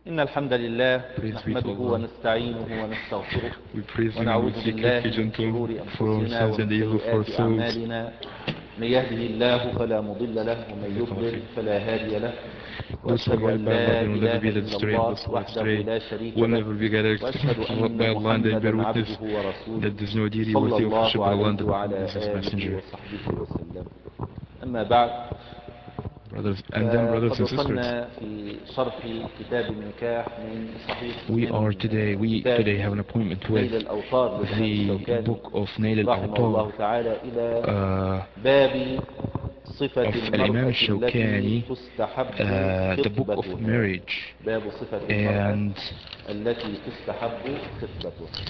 إن الحمد لله Praise be to نحمده Allah. ونستعينه ونستغفره We praise Him and we ونعوذ seek بالله refuge من unto شرور Him for our أنفسنا sins ومن and the evil of our سيئات souls. أعمالنا من يهده الله فلا مضل له ومن يضلل فلا هادي له Those who are وأشهد guided أن by Allah, لا they will never إله be led إلا astray, and الله those who are وحده astray لا شريك will له never be guided وأشهد by أن Allah, and I bear محمدا witness عبده ورسوله that there is no deity صلى worthy of worship الله but Allah, and عليه that Muhammad وعلى is His آله messenger. وصحبه وسلم. أما بعد، Brothers فقد and sisters, وصلنا في شرح كتاب النكاح we من today have كتاب an appointment with نيل الأوطار للإمام the الشوكاني book of Nail رحمه al-Awtar الله تعالى إلى uh, باب صفة of Al-Imam المرأة التي al-Shawkani, تستحب the book of خطبتها. marriage. باب صفة المرأة And التي تستحب خطبتها.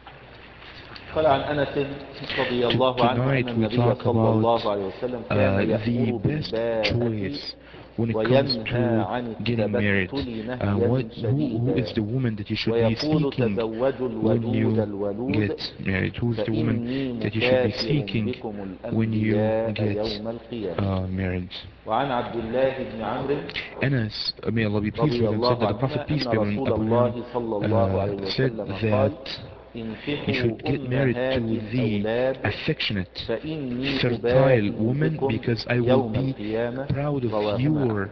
قال عن أنس رضي الله عنه أن tonight we النبي talk صلى about الله عليه وسلم كان the يأمر best بالباءة choice when it comes وينهى to عن getting married. التبتل What نهيا who is شديدا the woman that you should be ويقول seeking تزوجوا when الودود you الولود get married? Who is the woman فإني that you should be مكاثر seeking بكم when you الأنبياء get يوم القيامة. married? وعن عبد الله بن عمرو Anas, may Allah be pleased رضي with him, said الله that the Prophet, عنهما peace أن be رسول upon him, الله صلى الله عليه said وسلم قال: that you انكحوا should get married أمهات to the الأولاد affectionate, فإني fertile أباهي woman, بكم because I will يوم be القيامة. proud of رواهما أحمد.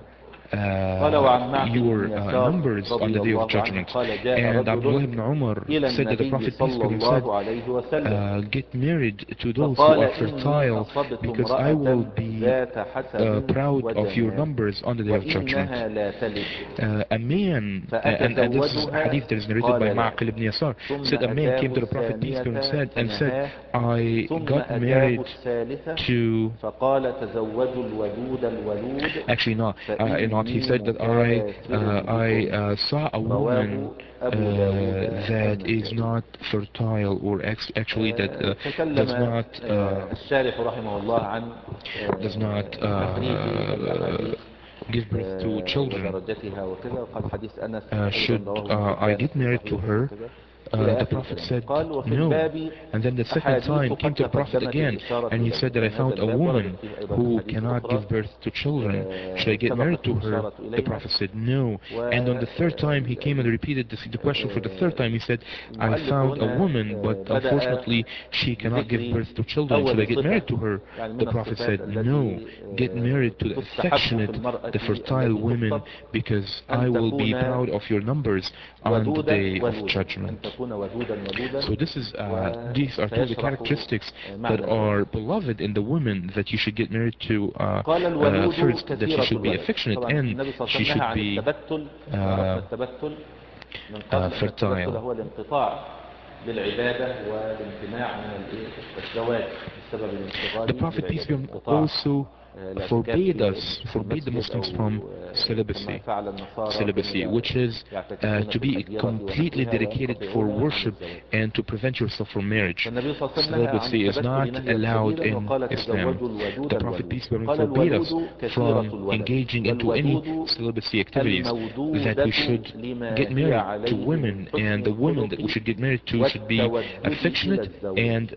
قال وعن معقل بن يسار numbers on رضي the day of الله عنه judgment. قال: جاء And Abdullah رجل ibn Umar إلى said that the النبي Prophet, peace صلى be upon him, said, الله عليه وسلم get married to those who فقال: are إني fertile, أصبت because I will امرأة be ذات حسب proud of your وجمال numbers on the day of judgment. وإنها لا تلد A man, and this is a فأتزوجها؟ hadith that is narrated قال by لا. Ma'qil ibn Yasar, ثم said a man came أتاه to the Prophet, peace be upon him, الثانية said, فنهاه I ثم got أتاه married الثالثة to, فقال: تزوجوا الودود الولود actually not, he فإني said that مكاثر بكم. I saw a woman رواه أبو داود that is والنسائي. not fertile, or actually that does تكلم not الشارح رحمه الله عن does not تخريج الأحاديث give birth to children. ودرجتها وكذا. وقال حديث أنس أيضا Should رواه ابن I حبان get في married to صحيحه her? وكذا إلى The آخر Prophet الكلام. said قال: وفي no. الباب And then the second أحاديث time came قد to the Prophet تقدمت again, الإشارة and he إليه. said that I يعني هذا found a الباب وردت woman فيه أيضا who أحاديث cannot أخرى give birth to children. Should I get married سبقت to her? الإشارة The إليها. Prophet said no. And on the third time he came and repeated the question for the third time. He said, I المؤلف found a هنا woman, but بدأ unfortunately she cannot give بذكر birth to children. Should I أول get صفة married to her? يعني The من Prophet الصفات said no. التي Get married to the تستحب في affectionate, المرأة the fertile التي women, تخطب because I أن will be تكون proud of your numbers on the ودودا day of ولودا أن judgment. تكون ودودا ولودا. So these are two of the وسيشرح characteristics that معنى ذلك. are beloved in the women that you should get married to. قال: الولود First, that she كثيرة should be الولد. affectionate, طبعا and النبي صلى الله she عليه وسلم نهى should عن be التبتل. وعرفنا uh, التبتل من قبل أن التبتل fertile. هو الانقطاع للعبادة والامتناع من الزواج بسبب The الانشغال Prophet, peace بالعبادة. be upon him, انقطاع also الاعتكاف في forbade the المسجد أو Muslims from كما celibacy, فعل النصارى كانوا which is يعتكفون to في be الأديرة completely ونحوها dedicated for وينقطعون عن worship الزواج. and to prevent yourself from marriage. فالنبي صلى الله عليه وسلم نهى عن Celibacy is التبتل not نهيا allowed شديدا in وقال: Islam. تزوجوا الودود The Prophet, الولود. peace be upon him, قال: forbade us الولود كثيرة from الولد. engaging into any والودود celibacy activities, that المودودة we should لما get هي married to عليه من women, حسن and the women that we الخلق should get married to should be والتودد إلى affectionate الزوج. and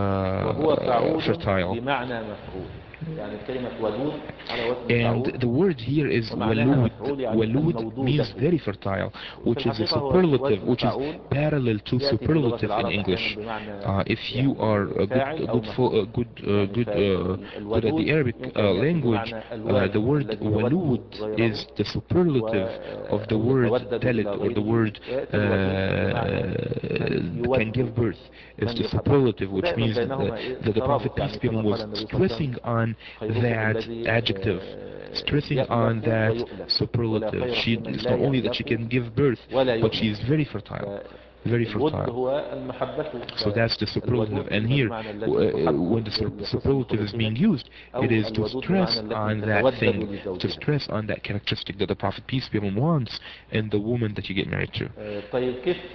وهو فعول fertile. بمعنى مفعول. يعني كلمة ودود على وزن And فعول the word here is ومعناها walud. مفعول يعني Walud المودودة. means very fertile, وفي which is a الحقيقة هو superlative, وزن which is فعول parallel to يأتي في لغة superlative in العرب أحيانا English. بمعنى If you are يعني فاعل أو مفعول. يعني good at الودود the Arabic يمكن أن يأتي language, بمعنى الواد the word الذي يود walud غيره is the superlative of the word ويتودد talid, إلى or the غيره. word ويأتي الودود بمعنى من can يود give birth. Is من the يحب. superlative, which ودائما means بينهما that the Prophet, ترابط. peace يعني be upon كما him, قال was النبي صلى الله عليه وسلم: stressing on خيركم that الذي adjective, stressing on يألف that ويؤلف ولا superlative. خير في من It's لا not only that يألف she can give birth, ولا but she يؤلف. is very fertile, very الود fertile. هو المحبة. So that's the superlative. فالودود And كلمة here, بمعنى التي تحب when the لحسن superlative is خلقها، being used, it أو is to الودود بمعنى stress التي on that تتودد thing, to لزوجها. stress on that characteristic that the Prophet, peace be upon him, wants in the woman that you get married to. طيب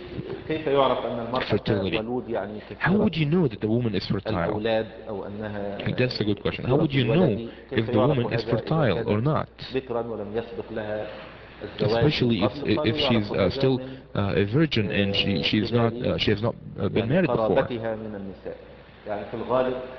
كيف يعرف أن المرأة Fertility. ولود يعني How كثيرة would you know that the woman is fertile? الأولاد أو أنها That's a good question. How كثيرة would you know الولد؟ كيف if the يعرف woman is هذا إذا fertile or كانت not? بكرا ولم يسبق لها الزواج من Especially قبل؟ if قالوا she's يعرف هذا still من a virgin and she خلال has not been يعني married before. قرابتها من النساء. يعني في الغالب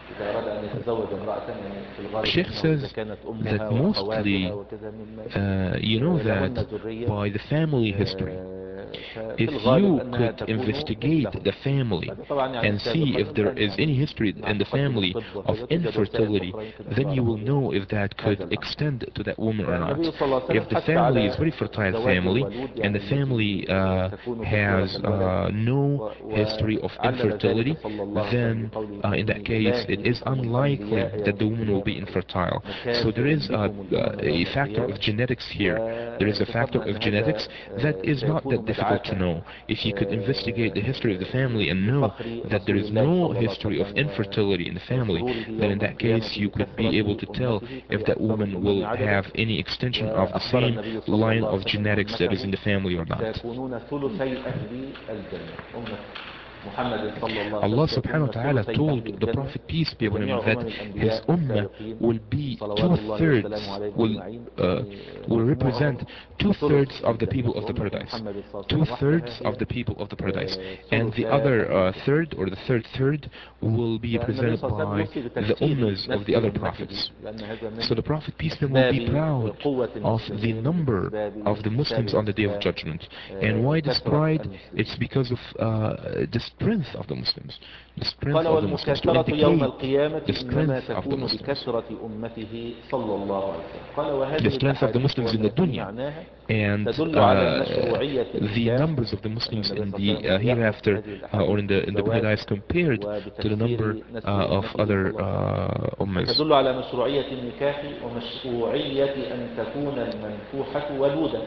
إذا أراد أن يتزوج امرأة يعني في الغالب Sheikh أنه إذا says كانت that أمها وأخواتها mostly, وكذا ممن you know لهن that ذرية by the family history, ففي if الغالب you أنها could تكون investigate مثلهم. the family هذا طبعا يعني and see سابقا if there الآن is any يعني history مع in the تقدم family الطب of وكذا توجد وسائل infertility, أخرى يمكن أن then you will تعرف know if that هذا could الأمر. extend to that woman or not. فالنبي صلى الله عليه وسلم If the حث family is على very fertile زواج family الولود and يعني the family التي تكون ذكورة has الولد no history of وعلل ذلك infertility, صلى الله عليه وسلم then بقوله in that إني case it أباهي is بكم unlikely الأنبياء that يوم the woman will be القيامة infertile. So there مكافئ is بكم الأمم a يوم factor القيامة of genetics here. There is a factor وذكرنا أن of genetics هذا that is not سيكون that difficult to مدعاة know. If you could investigate the history of the family and know لفخر that there رسول is الله no صلى الله عليه history of وسلم infertility in the family, وسروره then in يوم that القيامة case you could be able بكثرة to tell أمته if فهي that أكثر woman الأمم will عددا. have any extension of the وأخبر same النبي صلى line الله عليه of وسلم genetics that is in أمته the family or not. سيكونون ثلثي أهل الجنة. أمة محمد صلى الله عليه وسلم Allah subhanahu سيكونون wa ta'ala ثلثي أهل told the الجنة Prophet, peace be upon him, وجميع that his الأنبياء ummah السابقين will be صلوات الله وسلامه two-thirds, عليهم أجمعين يعني will مجموعهم represent two-thirds ثلث of the الجنة people of the وأمة paradise. محمد صلى الله عليه وسلم وحدها Two-thirds of هي the people of the paradise. And the ثلثا other أهل الجنة. third, or the third, will be فالنبي represented صلى الله عليه وسلم by يوصي the بتكثير ummahs of the نسل other أمته prophets. لأن هذا So من the Prophet, peace be upon him, will be أسباب proud قوة of the المسلمين ومن number أسباب of the انتشار Muslims on the Day of الإسلام Judgment. And why this كثرة pride? المسلمين. It's because of the strength of the Muslims. The strength قال of the Muslims, to والمكاثرة يوم indicate القيامة the إنما strength of the تكون Muslims. بكثرة أمته صلى الله عليه وسلم. قال The وهذه strength of the الأحاديث Muslims in the وما في dunya, معناها and تدل على مشروعية the النكاح numbers of the أن Muslims النبي in صلى الله عليه the وسلم يأمر في hereafter هذه or الأحاديث in the بالزواج paradise compared to the number وبتكثير نسل of أمته other صلى الله عليه وسلم ummahs. تدل على مشروعية النكاح ومشروعية أن تكون المنكوحة ولودة.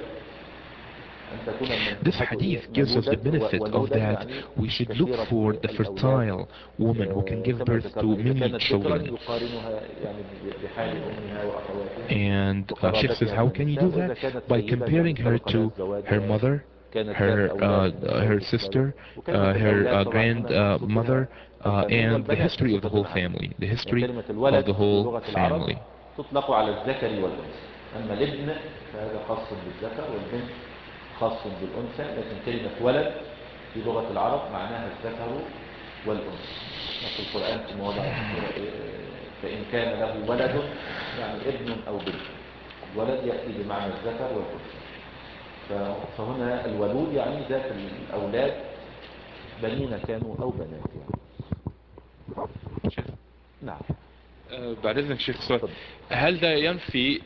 أن تكون This المنكوحة hadith gives us the مولودا benefit of ولودا that يعني we should look كثيرة for the الأولاد fertile woman who can give كما birth to ذكرنا إذا many كانت ذكرا children. يقارنها يعني بحال أمها وأخواتها And Sheikh says, وقرابتها how من can you النساء do that? وإذا كانت By سيبا يعني comparing her سبق لها to الزواج her mother, وكانت ذات أولاد من her زوج سابق. sister, وكلمة الأولاد her طبعا هنا المقصود بها grandmother, البنون and the والبنات history of the whole بصفة عامة. family, the يعني history كلمة of الولد the في whole لغة العرب family. تطلق على الذكر والأنثى. أما الابن فهذا خاص بالذكر والبنت خاص بالأنثى. لكن كلمة ولد في لغة العرب معناها الذكر والأنثى. في القرآن في مواضع كثيرة فإن كان له ولد يعني ابن أو بنت. الولد يأتي بمعنى الذكر والأنثى. فهنا الولود يعني ذات الأولاد بنين كانوا أو بنات يعني. نعم. بعد إذنك شيخ سؤال، هل ده ينفي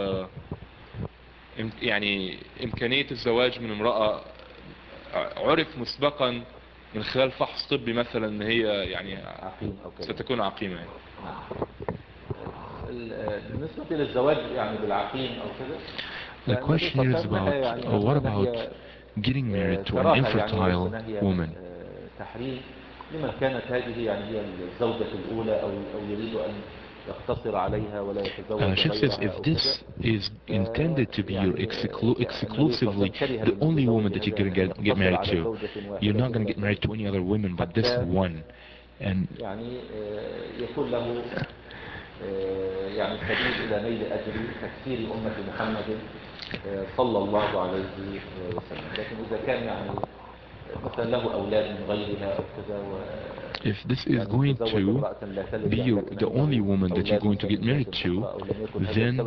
يعني إمكانية الزواج من امرأة عرف مسبقا من خلال فحص طبي مثلا ان هي يعني عقيم أو كذا ستكون عقيمة يعني. نعم. بالنسبة للزواج يعني بالعقيم أو كذا The question here is about what about getting married to an infertile woman? تحريم لمن كانت هذه يعني هي الزوجة الأولى أو يريد أن يقتصر عليها ولا يتزوج Sheikh says غيرها if أو this كذا is intended to be your exclusively the only woman that you're going to get married to, you're not going to get married to any other women but this one. And يعني يكون له يعني سبيل إلى نيل أجر تكثير أمة محمد صلى الله عليه وسلم. لكن إذا كان يعني مثلا له أولاد من غيرها أو كذا if this is going to be the only woman that you're going to get married to, then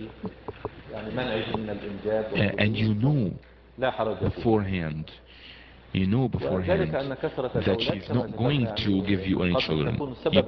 and you know beforehand that she's not going to give you any children.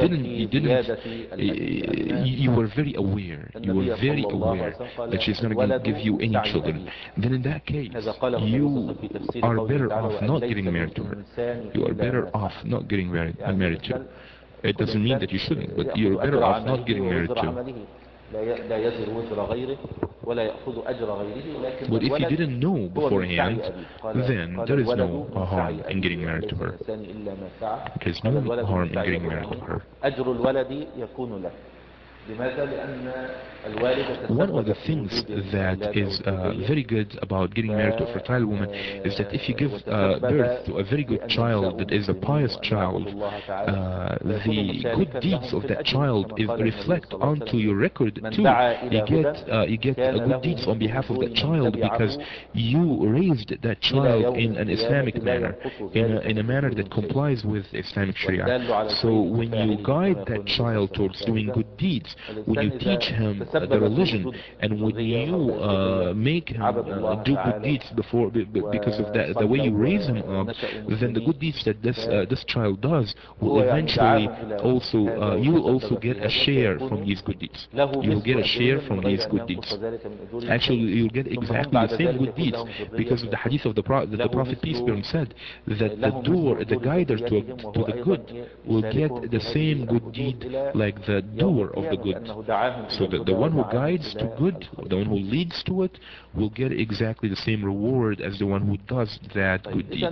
You were very aware that she's not going to give you any children. Then in that case, you are better off not getting married to her. You are better off not getting married to her. It doesn't mean that you shouldn't, but you're better off not getting married to. لا يزر وزر غيره ولا يأخذ أجر غيره. لكن But if you الولد didn't know هو من beforehand, سعي then there is no harm in getting married to her. There's no harm in getting married to her. أجر الولد يكون له لماذا؟ لأن الوالدة One of تسبب the في things وجود that الأولاد أو is الزوجية very good about getting married to a fertile woman is that if you give birth to a very good child that is a pious child, the good deeds of that child is reflect onto your record too. You get good deeds on behalf of that child because you raised that child in an Islamic manner, in a manner that complies with Islamic Sharia. So when you guide that child towards doing good deeds, when you teach him the religion, and when you make him do good deeds because of that, the way you raise him up, then the good deeds that this child does will eventually also you will also get a share from these good deeds. You will get a share from these good deeds. Actually, you'll get exactly the same good deeds because of the hadith of the Prophet peace be upon him said that the guider to the good will get the same good deed like the doer of the good. So the one who guides to good, the one who leads to it, will get exactly the same reward as the one who does that good deed.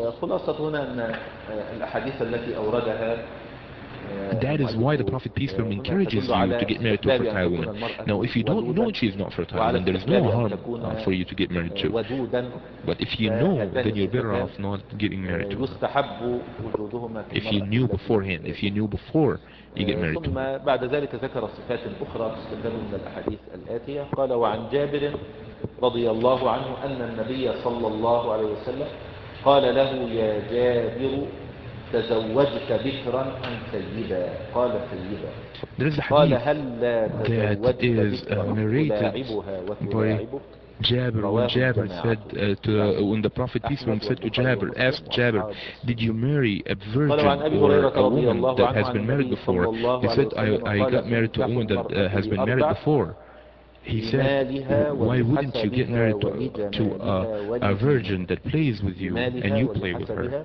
That is why the Prophet peace be upon him encourages you to get married to a fertile woman. Now if you don't know she is not fertile, then there is no harm for you to get married to. But if you know, then you're better off not getting married to her. If you knew beforehand, if you knew before you get married to her. بعد ذلك ذكر صفات أخرى تستفاد من الأحاديث الآتية. قال وعن جابر رضي الله عنه أن النبي صلى الله عليه وسلم قال له يا جابر تزوجت بكرا أم سيدا؟ قال سيدا. There is a قال hadith هل لا that is narrated by Jabir, when Jabir said when the Prophet peace be upon him said to Jabir, asked Jabir, did you marry a virgin or a woman that has been married before? He said, I got married to a woman that has been married before. He said, why wouldn't you get married to a virgin that plays with you and you play with her?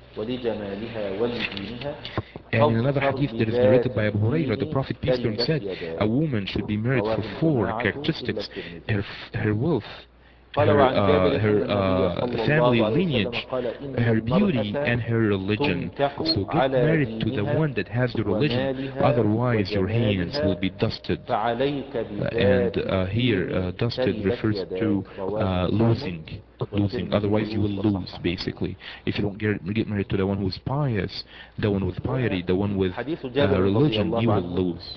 And in another hadith that is narrated by Abu Hurairah, the Prophet peace be upon him said, a woman should be married for 4 characteristics: her wealth, her family lineage, her beauty, and her religion. So get married to the one that has the religion, otherwise your hands will be dusted. And here dusted refers to losing, otherwise you will lose basically. If you don't get married to the one who's pious, the one with piety, the one with religion, you will lose.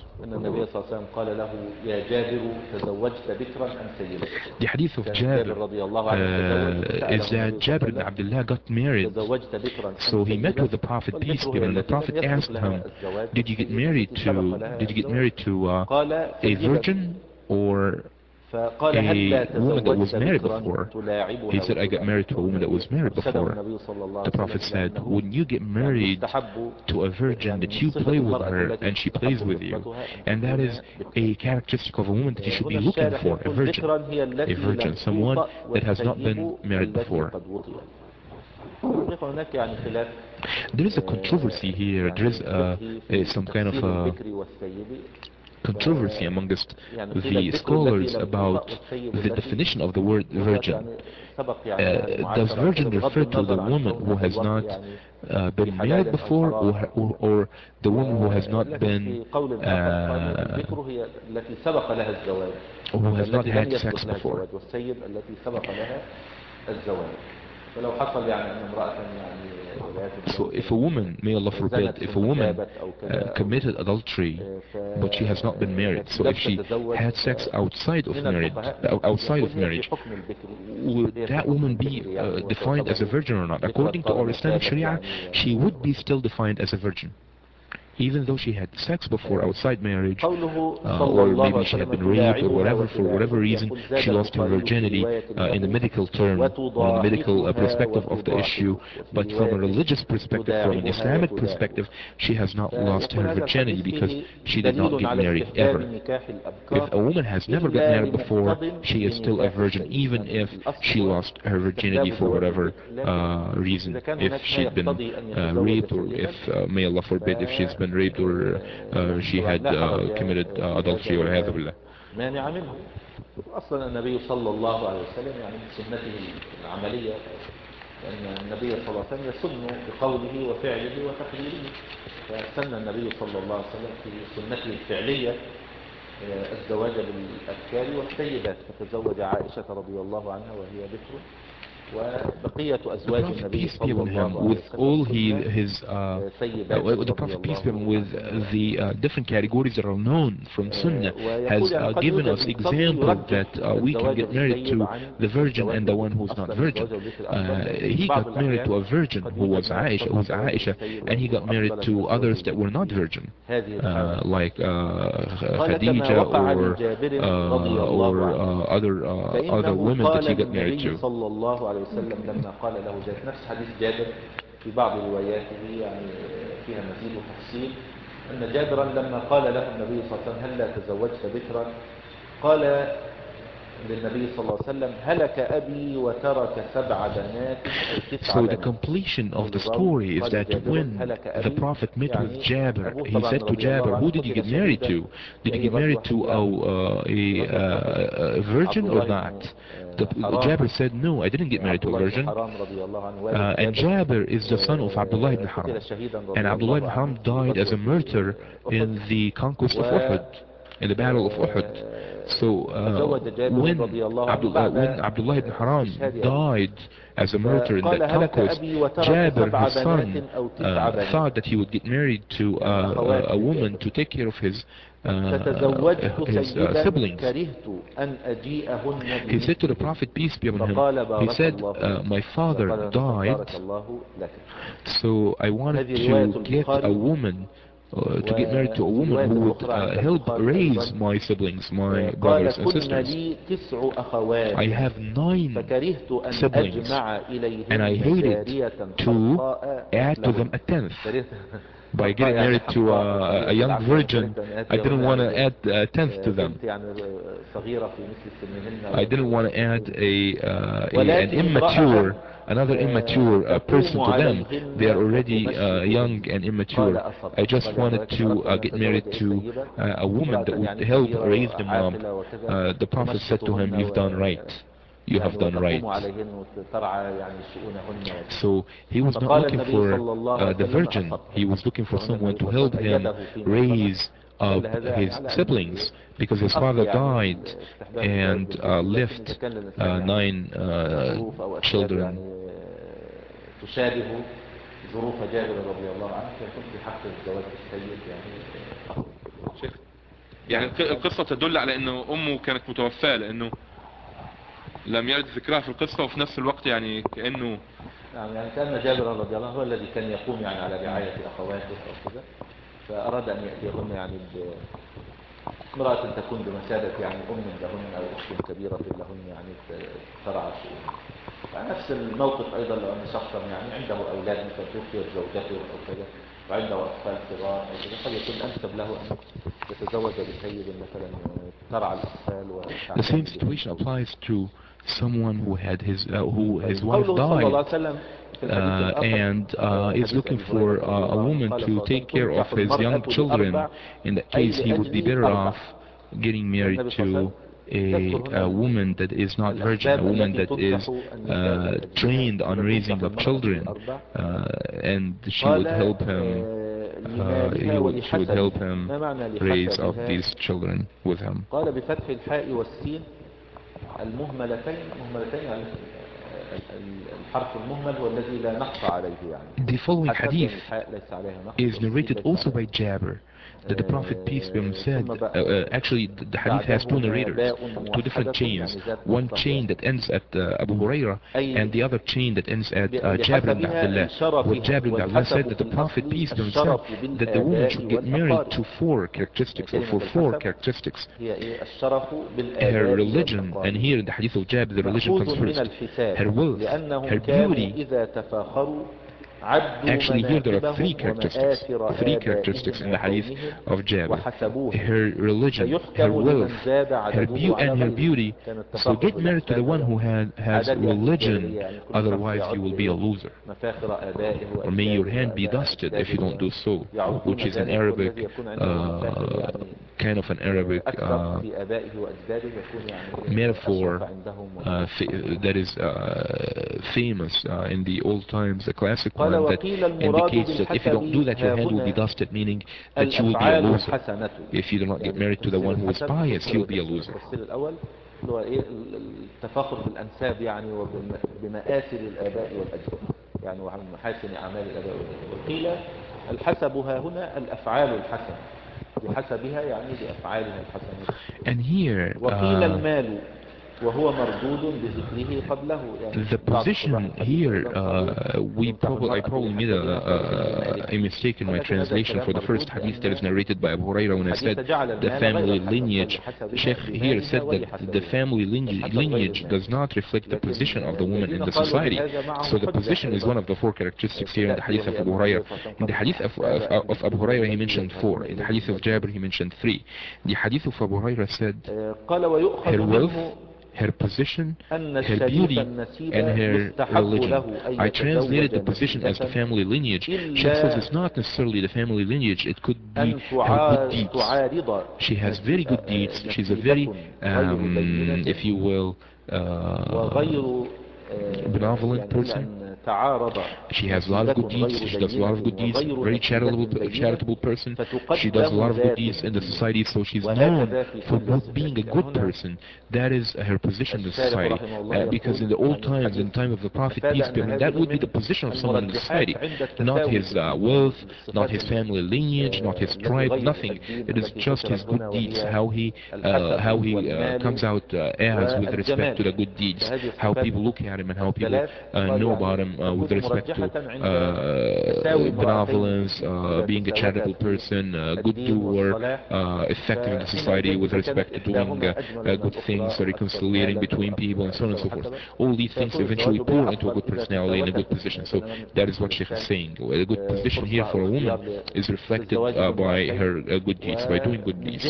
The hadith of Jabir is that Jabir ibn Abdullah got married. So he met with the Prophet peace be upon him, and the Prophet asked him, did you get married to a virgin or a woman that was married before? He said, I got married to a woman that was married before. The Prophet said, when you get married to a virgin, that you play with her and she plays with you. And that is a characteristic of a woman that you should be looking for, a virgin, someone that has not been married before. There is a controversy here, there is some kind of a controversy amongst the scholars about the definition of the word virgin. Does virgin refer to the woman who has not been married before, or the woman who has not been who has not had sex before? So if a woman, may Allah forbid, if a woman committed adultery but she has not been married, so if she had sex outside of marriage, would that woman be defined as a virgin or not? According to our Islamic Sharia, she would be still defined as a virgin, even though she had sex before outside marriage, or maybe she had been raped or whatever, for whatever reason she lost her virginity in the medical term, or in the medical perspective of the issue. But from a religious perspective, from an Islamic perspective, she has not lost her virginity because she did not get married ever. If a woman has never got married before, she is still a virgin, even if she lost her virginity for whatever reason. If she'd been raped, or if, may Allah forbid, if she's been raped or she had committed adultery والعياذ بالله. مانع منه. أصلا النبي صلى الله عليه وسلم يعني سنته العملية، لأن النبي صلى الله عليه وسلم يسن بقوله وفعله وتقديره، فسن النبي صلى الله عليه وسلم في سنته الفعلية الزواج بالأبكار والسيدات، فتزوج عائشة رضي الله عنها وهي بكر، وبقية أزواج Prophet النبي peace be صلى upon him الله عليه with all وسلم his سيدات the رضي Prophet peace الله be upon him with عنهن. the different categories that are known from Sunnah has ويقول يعني قد given يوجد us مصلي example يرجح that we can الزواج get married بالسيب to عن the virgin الزواج and the one بالبكر. who's not أصلا الزواج virgin. بالبكر أفضل، لكن في He بعض got married to الأحيان a virgin قد who يوجد was ما يختص بالزواج Aisha, بالسيب and he got ويكون married أفضل من to الزواج others that were not بالبكر virgin, في هذه الحالة. like قال كما Khadija وقع لجابر رضي الله عنه، other فإنه women that قال he got married للنبي to. صلى الله عليه وسلم لما قال له جابر، نفس حديث جابر في بعض رواياته يعني فيها مزيد وتفصيل، أن جابرا لما قال له النبي صلى الله عليه وسلم هل لا تزوجت بكرا، قال للنبي صلى الله عليه وسلم هلك أبي وترك 7 بنات أو 9 So the بنات. completion of the story is that when the Prophet met with Jabir, he said to Jabir, who did you get married to? Did you get married to a virgin or not? Jabir said, no, I didn't get married to a virgin. And Jabir is the son of Abdullah ibn Haram. And Abdullah ibn Haram died as a martyr in the conquest of Uhud, in the battle of Uhud. So when Abdullah ibn Haram died as a martyr in that conquest, Jabir, his son, thought that he would get married to a woman to take care of his siblings. He said to the Prophet, peace be upon him, he said, my father died, so I wanted to get a woman, to get married to a woman who would help raise my siblings, my brothers and sisters. I have 9 siblings, and I hated to add to them a 10th. By getting married to a young virgin, I didn't want to add a 10th to them. I didn't want to add another immature person to them. They are already young and immature. I just wanted to get married to a woman that would help raise them up. The Prophet said to him, you've done right. You have done right. So he was not looking for the virgin. He was looking for someone to help him raise up his siblings, because his father died and left 9 children. ظروف جابر رضي الله عنه، فيكون في حق الزواج السيد يعني القصة تدل على انه امه كانت متوفاة، لانه لم يرد ذكرها في القصة، وفي نفس الوقت يعني كأنه يعني كأن جابر رضي الله عنه هو الذي كان يقوم يعني على رعاية أخواته أو كذا، فأراد أن يأتيهن يعني امرأة تكون بمثابة يعني أم لهن أو أخت كبيرة لهن يعني ترعى شؤونهن. نفس الموقف أيضا لو أن شخصا يعني عنده أولاد مثل توفيت زوجته أو كذا وعنده أطفال صغار أو كذا، قد يكون أنسب له أن يتزوج بسيد مثلا ترعى الأطفال. The same situation applies to someone who had his wife died and is looking for a woman to take care of his young children. In that case, he would be better off getting married to a woman that is not virgin, a woman that is trained on raising up children, and she would help him she would help him raise up these children with him. قال بفتح الحاء والسين المهملتين يعني الحرف المهمل هو الذي لا نقص عليه يعني. The following hadith is narrated also by Jabir, that the Prophet, peace be upon him, said, actually the hadith has 2 narrators, 2 different chains, one chain that ends at Abu Huraira and the other chain that ends at Jabir ibn Abdullah, where Jabir ibn Abdullah said that the Prophet, peace be upon him, said that the woman should get married to 4 characteristics, or for 4 characteristics. Her religion, and here in the hadith of Jabir, the religion comes first, her wealth, her beauty. Actually, here there are 3 characteristics in the hadith of Jabir: her religion, her wealth, her beauty. So get married to the one who has religion, otherwise you will be a loser. Or may your hand be dusted if you don't do so, which is an Arabic, kind of an Arabic metaphor that is famous in the old times, the classic one, Quran that indicates that if you don't do that, your hand will be dusted, meaning that you will be a loser. If you do not get married to the one who is pious, you'll be a loser. التفسير الأول اللي هو إيه التفاخر بالأنساب يعني وبمآثر الآباء والأجداد يعني ومحاسن أعمال الآباء والأجداد. وقيل الحسب ها هنا الأفعال الحسنة بحسبها يعني بأفعالها الحسنة. And here, وقيل المال وهو مردود بذكره قبله يعني the position here, I probably made a mistake in my translation for the first hadith that is narrated by Abu Hurairah when I said the family lineage. Sheikh here said that the family lineage does not reflect the position of the woman in the society. So the position is one of the four characteristics here in the hadith of Abu Hurairah. In the hadith of Abu Hurairah he mentioned 4. In the hadith of Jabir he mentioned 3. The hadith of Abu Hurairah said her wealth, her position, her beauty, and her religion. I translated the position as the family lineage. Sheikh says it's not necessarily the family lineage, it could be her good deeds. She has very good deeds. She's a very, if you will, benevolent person. She has a lot of good deeds. She does a lot of good deeds. Very charitable person. She does a lot of good deeds in the society, so she's known for being a good person. That is her position in the society. Because in the old times, in the time of the Prophet, peace be upon him, that would be the position of someone in the society. Not his wealth, not his family lineage, not his tribe, nothing. It is just his good deeds, how he comes out as with respect to the good deeds, how people look at him and how people know about him with respect to benevolence, being a charitable person, good doer, effective in the society with respect to doing good things, reconciliating between people, and so on and so forth. All these things eventually pour into a good personality and a good position. So that is what Sheikh is saying. A good position here for a woman is reflected by her good deeds, by doing good deeds.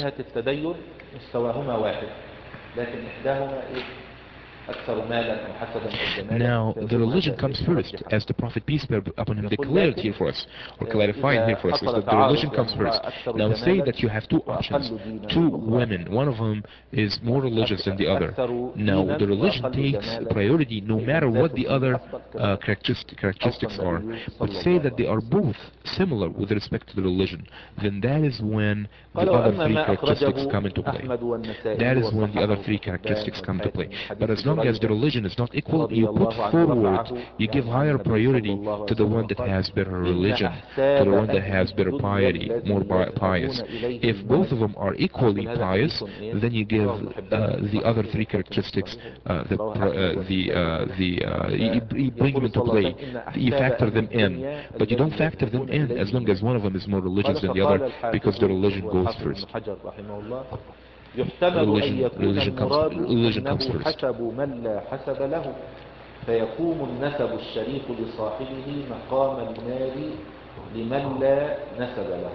Now, the religion comes first, as the Prophet, peace be upon him, declared here for us, or clarified here for us, is that the religion comes first. Now, say that you have two options, two women, one of them is more religious than the other. Now, the religion takes priority no matter what the other characteristics are. But say that they are both similar with respect to the religion, then that is when the other three characteristics come into play. That is when the other three characteristics come into play. But as long as the religion is not equal, you put forward, you give higher priority to the one that has better religion, to the one that has better piety, more pious. If both of them are equally pious, then you give the other three characteristics, you bring them into play, you factor them in, but you don't factor them in as long as one of them is more religious than the other, because the religion goes first. يحتمل أن يكون المراد أنه حسب من لا حسب له فيقوم النسب الشريف لصاحبه مقام المال لمن لا نسب له.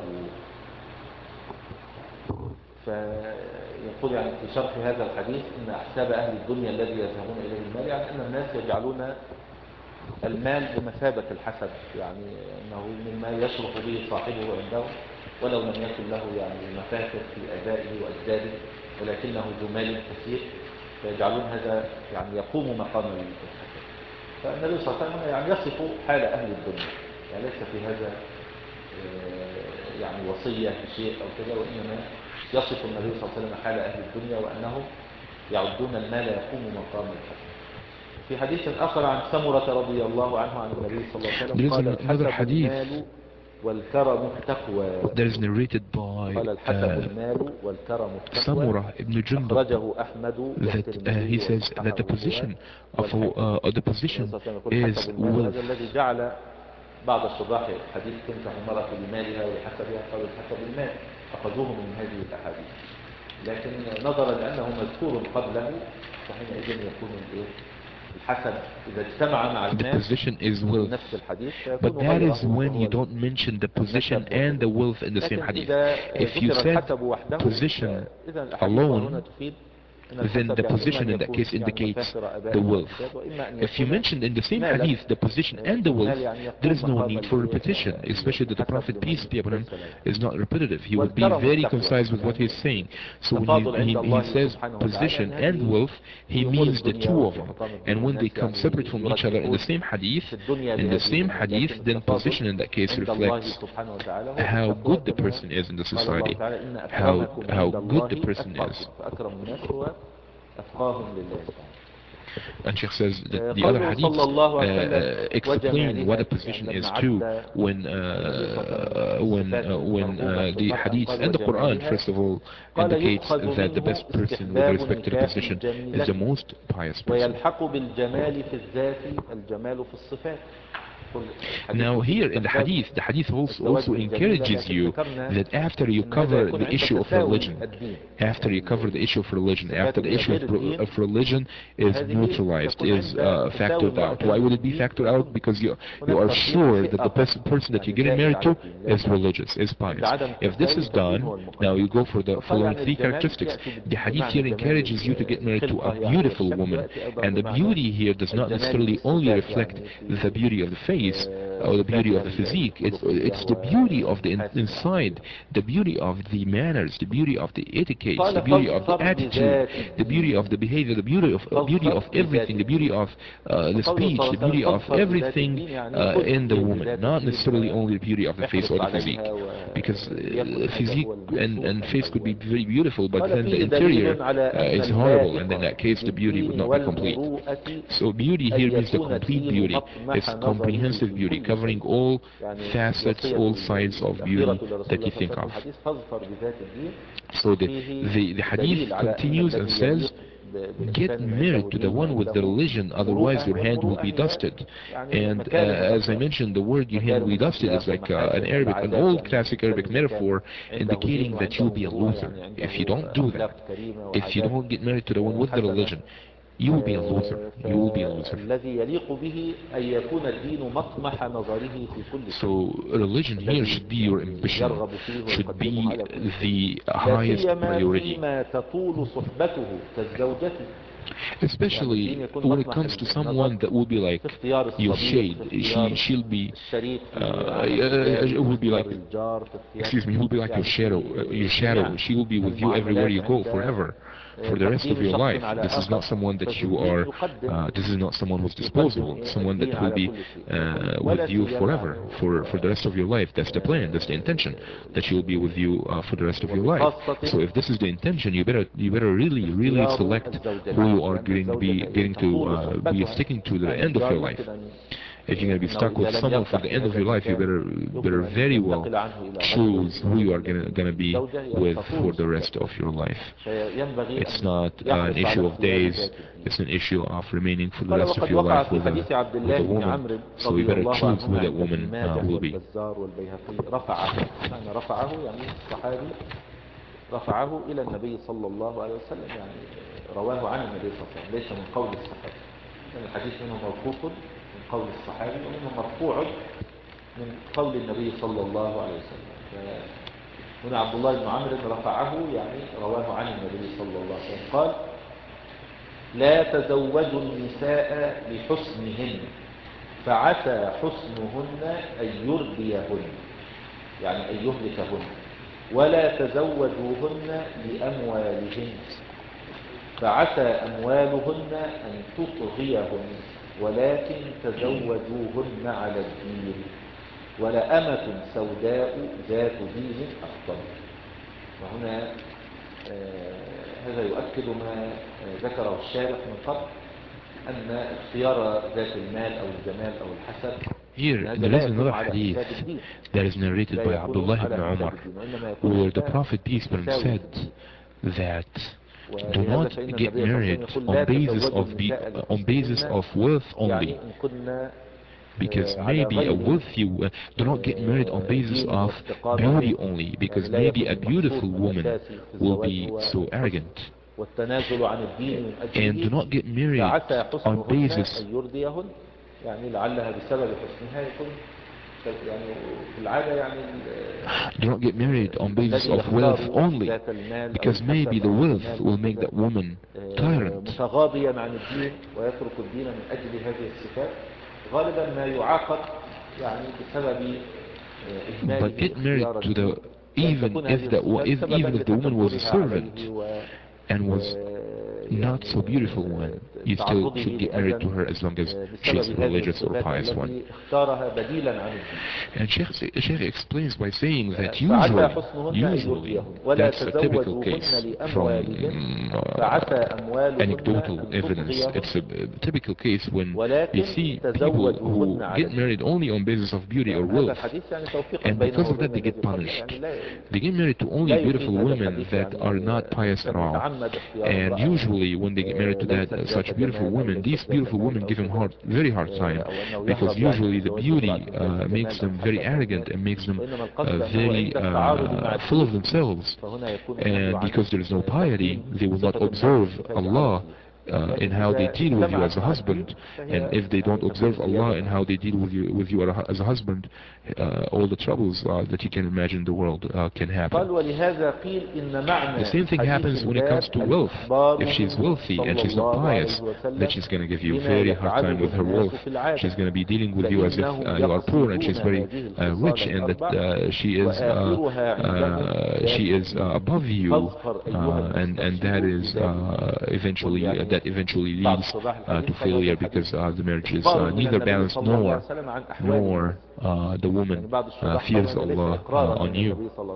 فيقول يعني في شرح هذا الحديث إن أحساب أهل الدنيا الذي يذهبون إليه المال يعني أن الناس يجعلون المال بمثابة الحسب، يعني أنه مما يصرف به صاحبه عندهم ولو لم يكن له يعني مفاتر في آبائه وأجداده ولكنه ذو مال كثير، فيجعلون هذا يعني يقوم مقام الحسب. فالنبي صلى الله عليه وسلم يعني يصف حال أهل الدنيا، يعني ليس في هذا يعني وصية بشيء أو كذا، وإنما يصف النبي صلى الله عليه وسلم حال أهل الدنيا وأنهم يعدون المال يقوم مقام الحسب. في حديث آخر عن سمرة رضي الله عنه عن النبي صلى الله عليه وسلم قال الحسب المال والكرم التقوى. That is narrated by Samurah ibn Jundub, that he says that the position of the position is wealth. بعض الشراح الحديث تنكح المرأة بمالها وحسبها قالوا حسب المال أخذوه من هذه الأحاديث، لكن نظرا لأنه مذكور قبله فحينئذ يكون الحسب إذا اجتمع مع المال نفس الحديث. But that is when you don't mention the position and the wealth in the same hadith. If you said position alone, then the position in that case indicates the wealth. If you mentioned in the same hadith the position and the wealth, there is no need for repetition, especially that the Prophet, peace be upon him, is not repetitive. He would be very concise with what he's saying. So when he says position and wealth, he means the two of them. And when they come separate from each other in the same hadith, then position in that case reflects how good the person is in the society, how good the person is. And Sheikh says that the other hadiths explain what a position is too, when the hadith and the Quran first of all indicates that the best person with respect to the position is the most pious person. Now here in the hadith also encourages you that after you cover the issue of religion, after the issue of religion is neutralized, is factored out. Why would it be factored out? Because you are sure that the person that you're getting married to is religious, is pious. If this is done, now you go for the following three characteristics. The hadith here encourages you to get married to a beautiful woman, and the beauty here does not necessarily only reflect the beauty of the face or the beauty of the physique. It's the beauty of the inside, the beauty of the manners, the beauty of the etiquette, the beauty of the attitude, the beauty of the behavior, the beauty of everything, the beauty of the speech, the beauty of everything in the woman, not necessarily only the beauty of the face or the physique, because physique and face could be very beautiful, but then the interior is horrible, and in that case the beauty would not be complete. So beauty here means the complete beauty. It's comprehensive beauty, covering all facets, all sides of beauty that you think of. So the hadith continues and says, get married to the one with the religion, otherwise your hand will be dusted. And as I mentioned, the word your hand will be dusted is like an old classic Arabic metaphor indicating that you'll be a loser if you don't do that. If you don't get married to the one with the religion, you will be a loser. You will be a loser. So religion here should be your ambition, should be the highest priority. Especially when it comes to someone that will be like your shade. She'll be will be like, excuse me, will be like your shadow. She will be with you everywhere you go forever, for the rest of your life. This is not someone that you are, this is not someone who's disposable, someone that will be with you forever, for the rest of your life. That's the plan, that's the intention, that she will be with you for the rest of your life. So if this is the intention, you better really select who you are going to be be sticking to the end of your life. If you're going to be stuck with someone for the end of your life, you better very well choose who you are going to be with for the rest of your life. It's not an issue of days, it's an issue of remaining for the rest of your life with a woman. So you better choose who that woman will be. رفعه إلى النبي صلى الله عليه وسلم، يعني رواه عن النبي صلى الله عليه وسلم، ليس من قول الصحابي. الحديث منه موقوف من قول الصحابي، ومنه مرفوع من قول النبي صلى الله عليه وسلم. هنا عبد الله بن عمرو رفعه، يعني رواه عن النبي صلى الله عليه وسلم قال: لا تزوجوا النساء لحسنهن فعسى حسنهن أن يرديهن، يعني أن يهلكهن، ولا تزوجوهن لأموالهن فعسى أموالهن أن تطغيهن، ولكن تزوجوهن على الدين، ولأمة سوداء ذات دين أفضل. وهنا هذا يؤكد ما ذكره الشارح من قبل، أن اختيار ذات المال أو الجمال أو الحسب. Here there is another hadith that is narrated by Abdullah ibn Umar, where the Prophet, peace be upon him, said that do not get married on basis of wealth only, because maybe a wealthy do not get married on basis of beauty only, because maybe a beautiful woman will be so arrogant. And do not get married on basis يعني في العادة يعني Do not get married on basis of wealth only, because maybe the wealth will make that woman tyrant. متغاضيا عن الدين ويترك الدين من أجل هذه الصفات، غالبا ما يعاقب يعني بسبب But get married to the even if the woman was a servant and was not so beautiful one, you still should get married to her as long as she's a religious or pious one. And Sheikh explains by saying that usually that's a typical case from anecdotal evidence. It's a typical case when you see people who get married only on basis of beauty or wealth, and because of that they get punished. They get married to only beautiful women that are not pious at all. And usually when they get married to such beautiful women, these beautiful women give them very hard time, because usually the beauty makes them very arrogant and makes them very full of themselves. And because there is no piety, they will not observe Allah in how they deal with you as a husband. And if they don't observe Allah in how they deal with you as a husband, all the troubles that you can imagine in the world can happen. The same thing happens when it comes to wealth. If she's wealthy and she's not pious, then she's going to give you a very hard time with her wealth. She's going to be dealing with you as if you are poor and she's very rich, and that she is above you, and that is eventually leads to failure, because the marriage is neither balanced nor the woman fears Allah on you.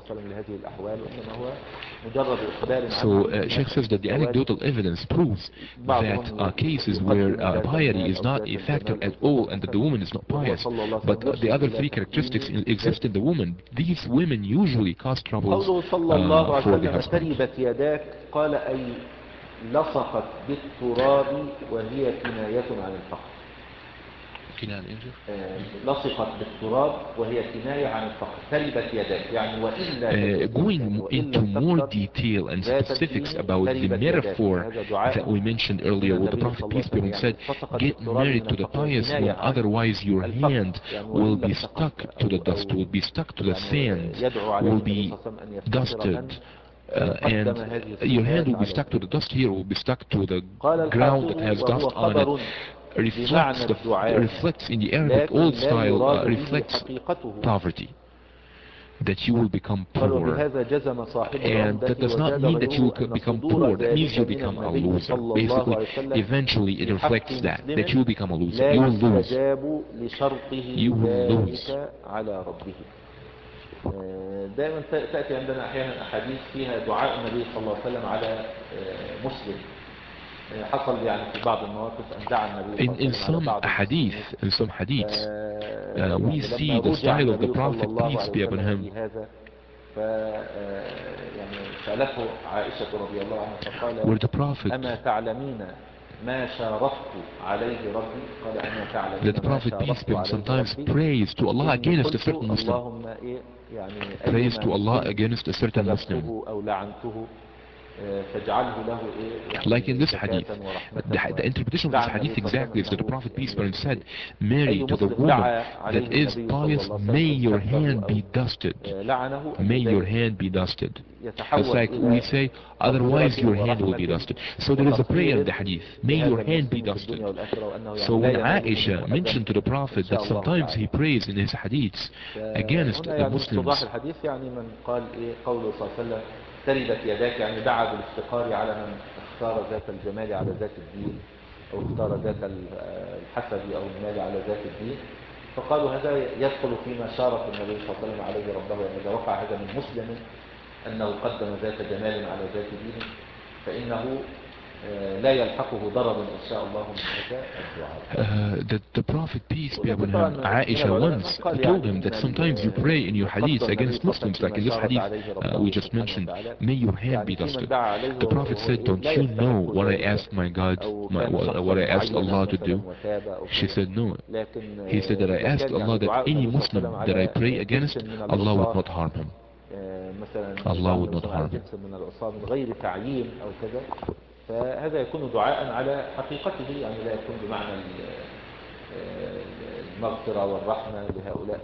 So Sheikh says that the anecdotal evidence proves that cases where piety is not a factor at all and that the woman is not pious, but the other three characteristics exist in the woman, these women usually cause troubles for the husband. لصقت بالتراب وهي كناية عن الفقر. لصقت بالتراب وهي كناية عن الفقر. تربت يداك يعني وإلا. Going into more detail and specifics about the metaphor that we mentioned earlier, where the Prophet peace be upon him said, get married to the pious one, otherwise your hand will be stuck to the dust, will be stuck to the sand, will be dusted. And your hand will be stuck to the dust here, will be stuck to the ground that has dust on it. Reflects in the Arabic old style, reflects poverty, that you will become poor. And that does not mean that you will become poor, that means you become a loser. Basically, eventually it reflects that you will become a loser. You will lose. You will lose. دائما تأتي عندنا أحيانا أحاديث فيها دعاء النبي صلى الله عليه وسلم على مسلم. حصل يعني في بعض المواقف أن دعا النبي صلى الله عليه وسلم على بعض المسلمين. In some hadiths, we see the style of the Prophet, peace be upon him. يعني سألته عائشة رضي الله عنها فقال where the Prophet, أما تعلمين ما شاركت عليه ربي قال أما تعلمين that the Prophet peace be upon him sometimes prays to Allah against a certain Muslim, prays to Allah against a certain Muslim. أو لعنته فاجعله له like in this hadith, the interpretation of this hadith exactly is that the Prophet peace be upon him said, Mary, to the woman that is pious, may your hand be dusted, may your hand be dusted. It's like we say, otherwise your hand will be dusted. So there is a prayer in the hadith, may your hand be dusted. So when Aisha mentioned to the Prophet that sometimes he prays in his hadiths against the Muslims, تربت يداك يعني دعا بالافتقار على من اختار ذات الجمال على ذات الدين أو اختار ذات الحسب أو المال على ذات الدين، فقالوا هذا يدخل فيما شارك النبي صلى الله عليه وسلم عليه ربه، يعني إذا وقع هذا من مسلم أنه قدم ذات جمال على ذات دين فإنه لا يلحقه ضرر إن شاء الله من هذا الدعاء. The Prophet peace be upon him, Aisha once told him that sometimes you pray in your hadith against Muslims, like in this hadith we just mentioned, may your hand be dusted. The Prophet said, don't you know what I asked my God, what I asked Allah to do? She said no. He said that I asked Allah that any Muslim that I pray against, Allah would not harm him. Allah would not harm him. فهذا يكون دعاء على حقيقته، يعني لا يكون بمعنى المغفرة والرحمة لهؤلاء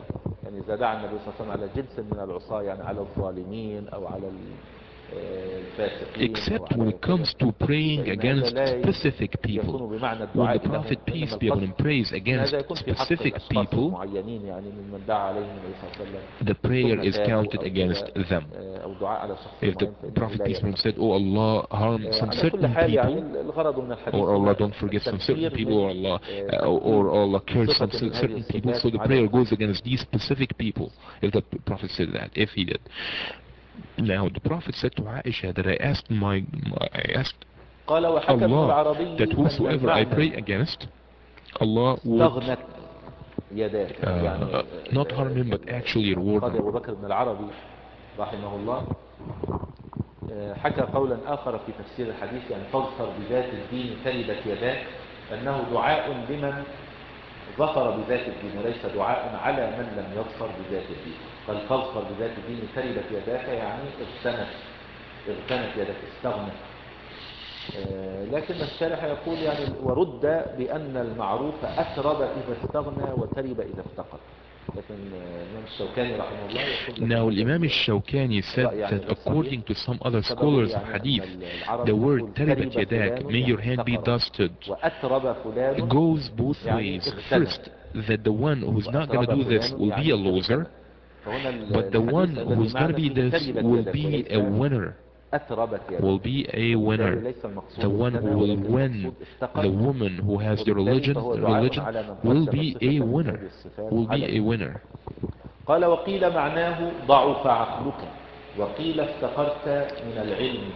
يعني إذا دعا النبي صلى الله عليه وسلم على جنس من العصاة، يعني على الظالمين أو على الفاسقين أو except when على it comes to praying فإن هذا against لا specific يكون people. بمعنى When الدعاء the لهم، Prophet, peace إنما be upon him, القصد prays إن against هذا يكون في حق specific الأشخاص people, المعينين، يعني ممن دعا عليهم النبي صلى الله عليه وسلم the prayer ثم is تابوا counted أو against كذا، them. أو دعاء على شخص If the معين فإنه Prophet, لا peace be upon him, يفهم. said, oh Allah, harm some على كل certain حال يعني people, الغرض من الحديث or Allah هنا don't forget some certain التنفير people, من or Allah, تحكيم or Allah curse some صفة من هذه certain people, so الصفات the على prayer أخرى. goes against these specific people, if the Prophet said that, if he did. Now, the Prophet said to Aisha that I asked قال وحكى ابن Allah العربي that أن whosoever I المعنى pray against, Allah would استغنت يداك، يعني not harm him, but actually reward قاضي him. أبو بكر بن العربي رحمه الله حكى قولا آخر في تفسير الحديث، يعني تظفر بذات الدين تلدت يداك، أنه دعاء لمن ظفر بذات الدين وليس دعاء على من لم يظفر بذات الدين. قال تظفر بذات الدين تلدت يداك، يعني اغتنت يدك، استغنت. لكن الشارح يقول يعني ورد بأن المعروف أترب إذا استغنى وترب إذا افتقر. لكن الإمام الشوكاني رحمه الله يقول Now, Imam al-Shawkani said that according to some other scholars of hadith, the word taribat yadak, may your hand be dusted, it goes both ways. First, that the one who's not going to do this will be a loser, but the one who's going to be this will be a winner. Will be a winner. The one who will win, the woman who has the religion will be a winner. Will be a winner. قال وقيل معناه ضعف عقلك، وقيل افتقرت من العلم.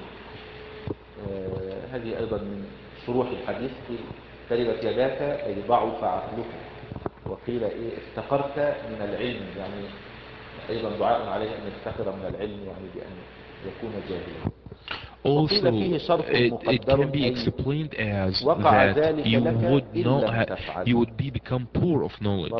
هذه أيضا من شروح الحديث، تربت يداك أي ضعف عقلك، وقيل افتقرت من العلم، يعني أيضا دعاء عليه أن يفتقر من العلم، يعني بأن يكون جاهلا. Also, it can be explained as that you would become poor of knowledge.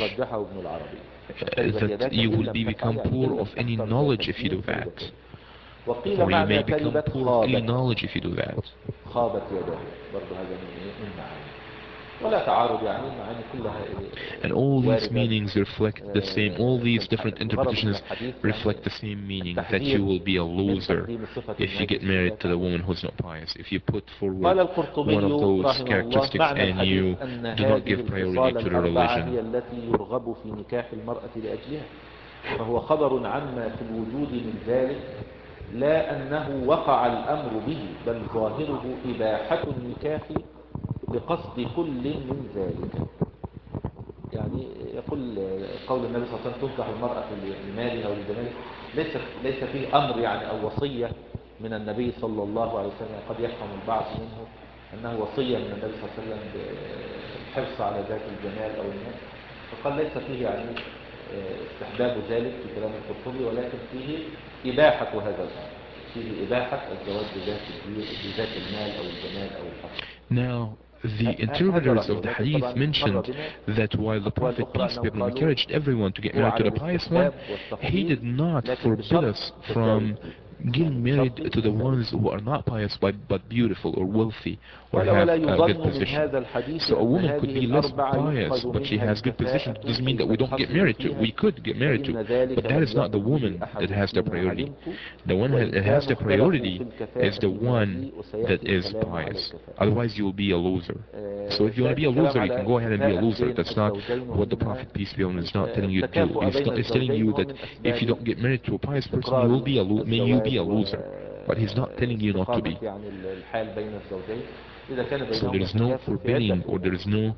That you will become poor of any knowledge if you do that. Or you may become poor of any knowledge if you do that. خابت يداه، برضه هذا من معاني ولا تعارض، يعني المعاني كلها. And all these meanings reflect the same, all these different interpretations reflect the same meaning, that you will be a loser if you get married to the woman who's not pious. If you put forward one of those characteristics and you do not give priority to the religion. هي التي يرغب في نكاح المرأة لأجلها، فهو خبر عما في الوجود من ذلك، لا أنه وقع الأمر به، بل ظاهره إباحة النكاح لقصد كل من ذلك. يعني يقول قول النبي صلى الله عليه وسلم تنكح المرأة لمالها ولجمالها، ليس فيه أمر يعني أو وصية من النبي صلى الله عليه وسلم. قد يفهم البعض منه أنه وصية من النبي صلى الله عليه وسلم بالحرص على ذات الجمال أو المال، فقال ليس فيه يعني استحباب ذلك في كلام القرطبي، ولكن فيه إباحة هذا الأمر، فيه إباحة الزواج بذات المال أو الجمال أو الحسن. Now, the interpreters of the hadith mentioned that while the Prophet, peace be upon him, encouraged everyone to get married to the pious one, he did not forbid us from getting married to the ones who are not pious but beautiful or wealthy or have a good position. So a woman could be less pious but she has good position. It doesn't mean that we don't get married to. We could get married to, but that is not the woman that has the priority. The one that has the priority is the one that is pious. Otherwise you will be a loser. So if you want to be a loser, you can go ahead and be a loser. That's not what the Prophet, peace be upon him, is not telling you to do. He's telling you that if you don't get married to a pious person, you will be a loser. May you be a loser. But he's not telling you not to be. So there is no forbidding, or there is no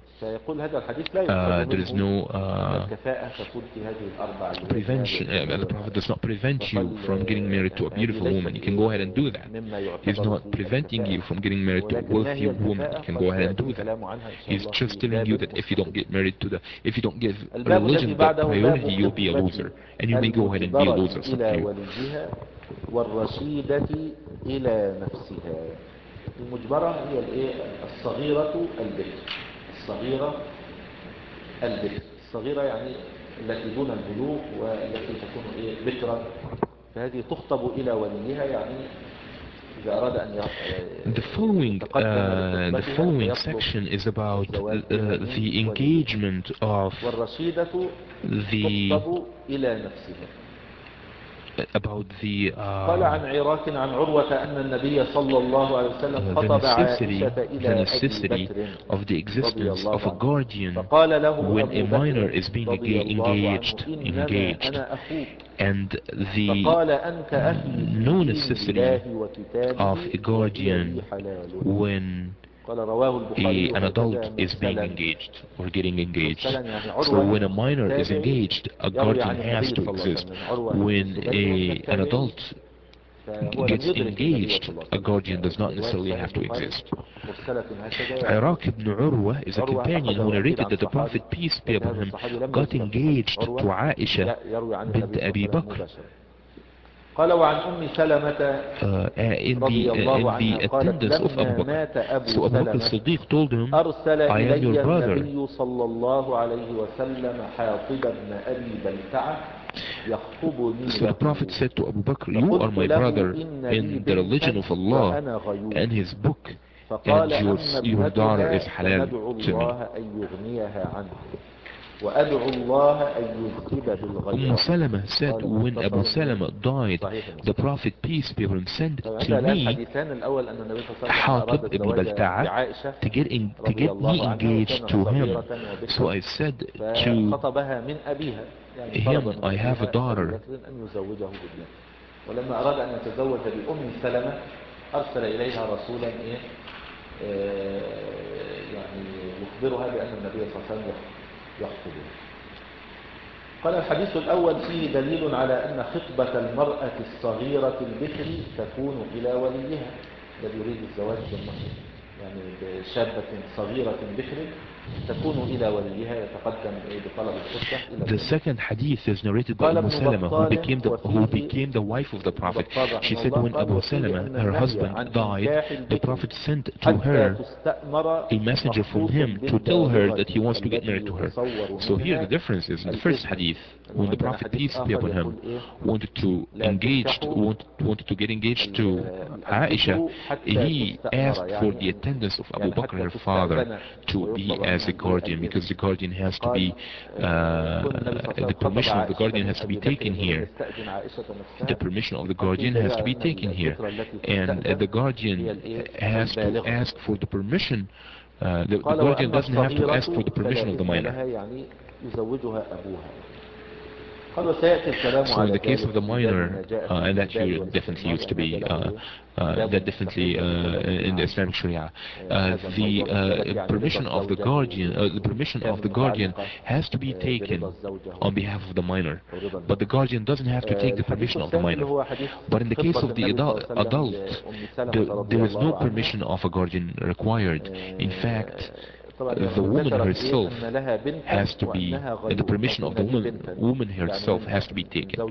prevention. The Prophet does not prevent you from getting married to a beautiful woman. You can go ahead and do that. He's not preventing you from getting married to a wealthy woman. You can go ahead and do that. He's just telling you that if you don't get married to if you don't give religion that priority, you'll be a loser. And you may go ahead and be a loser. It's up to you. والرشيدة إلى نفسها. المجبرة هي الصغيرة البكر. الصغيرة يعني التي دون البلوغ والتي تكون بكرا، فهذه تخطب إلى وليها، يعني إذا أراد أن The following section is about the engagement of والرشيدة تخطب إلى نفسها. about the قال عن عراك عن عروة أن النبي صلى الله عليه وسلم خطب عائشة إلى أبي بكر of the existence of a guardian فقال له when أبو a minor بكر is being رضي الله عنه engaged إنما أنا أخوك and the فقال أنت أخي في no دين necessity الله وكتابه of a وهي guardian لي حلال. when قال رواه البخاري an adult هكذا is being مرسلا. engaged or getting engaged. مرسلا يعني So عروة when a minor is تابعي engaged, a يروي guardian عن has النبي to صلى الله عليه exist. وسلم. عروة بن When الزبير an التابعي adult فهو لم gets يدرك النبي engaged, صلى الله a عليه guardian وسلم. does not رواية necessarily صحيح have to البخاري exist. مرسلة هكذا يعني Iraq ibn Urwa is a عروة companion who أخذه أكيد narrated عن that the صحابي Prophet, peace be لكن upon هذا him, الصحابي لم got يذكر. engaged to عروة Aisha يروي عن bint النبي صلى Abi الله عليه وسلم Bakr. مباشرة. قال وعن أم سلمة رضي الله عنها in the قالت attendance of Abu لما Bakr. مات أبو So Abu Bakr سلمة Siddiq told him, أرسل I am your إلي brother. النبي صلى الله عليه وسلم حاطب بن أبي بلتعة يخطبني So the له. Prophet said to Abu Bakr, you are فقلت my له brother إن لي in the religion of بنتا Allah وأنا غيور. and his book, and فقال أما your daughter is ابنتها halal فندعو to me. الله أن يغنيها عنه وأدعو الله أن يذهب بالغيرة. Salama said, when Abu Salama died, صحيح. the Prophet, peace be upon him, sent عندنا to الآن me حديثان. الأول أن النبي صلى الله عليه وسلم أراد Hatib ibn الزواج Balta'a بعائشة to get رضي me الله عنها engaged وكانت to him. صغيرة So وبكرا I said to فخطبها من أبيها يعني طلب him, من I have a أبيها أبي daughter. بكر أن يزوجه بابنته. ولما أراد أن يتزوج بأم سلمة أرسل إليها رسولا يعني يخبرها بأن النبي صلى الله عليه وسلم يخطبه. قال الحديث الأول فيه دليل على أن خطبة المرأة الصغيرة البكر تكون إلى وليها الذي يريد الزواج يعني بشابة صغيرة بكر تكون إلى وليها يتقدم بطلب الخطبة. The second hadith is narrated by Abu Salama who became the wife of the Prophet. She said when Abu Salama, her husband, died, the Prophet sent to her a messenger from him to tell her that he wants to get married to her. So here the difference is in the first hadith, when the Prophet, peace be upon him, wanted to get engaged to Aisha, he asked for the attendance of Abu Bakr, her father, to be as a guardian, because the guardian has to be the permission of the guardian has to be taken here. The permission of the guardian has to be taken here, and the guardian has to ask for the permission. The guardian doesn't have to ask for the permission of the minor. So in the case of the minor, and that here definitely used to be, that definitely in the Islamic Sharia, the permission of the guardian, has to be taken on behalf of the minor, but the guardian doesn't have to take the permission of the minor. But in the case of the adult, there is no permission of a guardian required. In fact, the woman herself has to be, the permission of the woman herself has to be taken.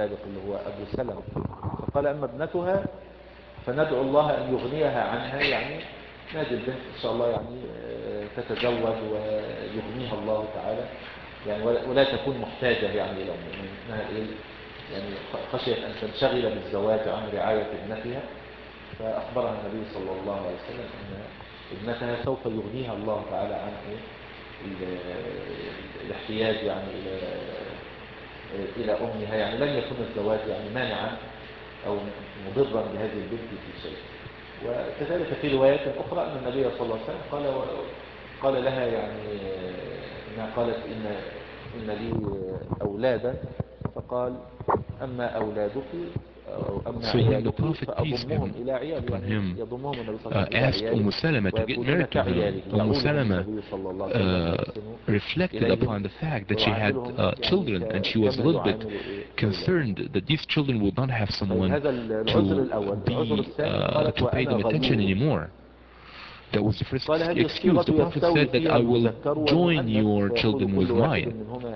فقال أما ابنتها فندعو الله أن يغنيها عنها يعني نادي البنت إن شاء الله يعني تتزوج ويغنيها الله تعالى يعني ولا تكون محتاجة يعني إلى أمها يعني خشيت أن تنشغل بالزواج عن رعاية ابنتها فأخبرها النبي صلى الله عليه وسلم أن ابنتها سوف يغنيها الله تعالى عن الاحتياج يعني إلى أمها يعني لن يكون الزواج يعني مانعا أو مضرا بهذه البنت في شيء. وكذلك في روايات أخرى أن النبي صلى الله عليه وسلم قال لها يعني إنها قالت إن لي أولادا فقال أما أولادك أما عيالك فأضمهم إلى عيالي يضمهم النبي صلى الله عليه وسلم asked Umm Salama to get married to him. Umm Salama reflected upon the fact that she had children, and she was a little bit concerned that these children would not have someone to pay them attention anymore. That was the first excuse. The Prophet said that I will join your children with mine.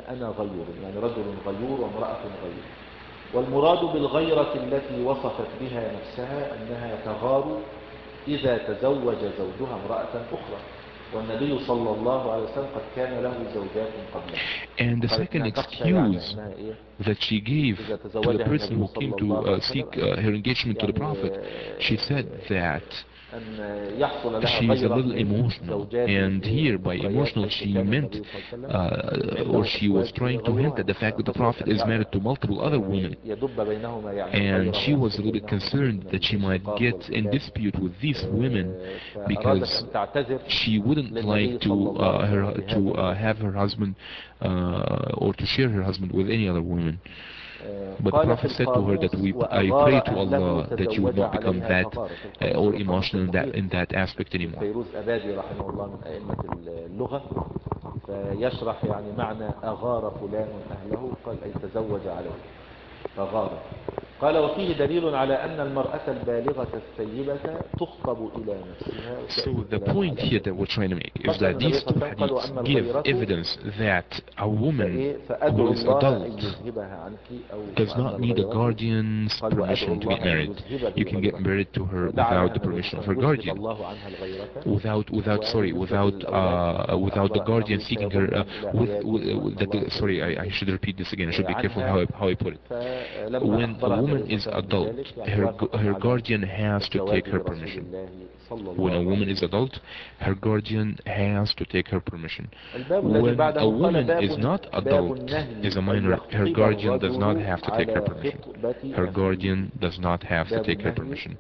والمراد بالغيرة التي وصفت بها نفسها أنها تغار إذا تزوج زوجها امرأة أخرى والنبي صلى الله عليه وسلم قد كان له زوجات قبله. And the second excuse that she gave to the person who came to seek her engagement to the Prophet, she said that she is a little emotional, and here by emotional she meant or she was trying to hint at the fact that the Prophet is married to multiple other women, and she was a little bit concerned that she might get in dispute with these women because she wouldn't like to have her husband or to share her husband with any other woman. But the Prophet said to her that I pray to Allah that you would not become that or emotional in that aspect anymore. فيروز أبادي رحمه الله من أئمة اللغة فيشرح يعني معنى أغار فلان أهله، قال أي تزوج عليه فغار. قال وفيه دليل على أن المرأة البالغة السيبة تخطب إلى نفسها. So the point here that we're trying to make is that these two hadiths give evidence that a woman who is adult does not need a guardian's permission to get married. You can get married to her without the permission of her guardian, without the guardian seeking her. I should repeat this again. I should be careful how I put it. When a woman is adult, her guardian has to take her permission. When a woman is adult, her guardian has to take her permission. When a woman is not adult, is a minor, her guardian does not have to take her permission. Her guardian does not have to take her permission.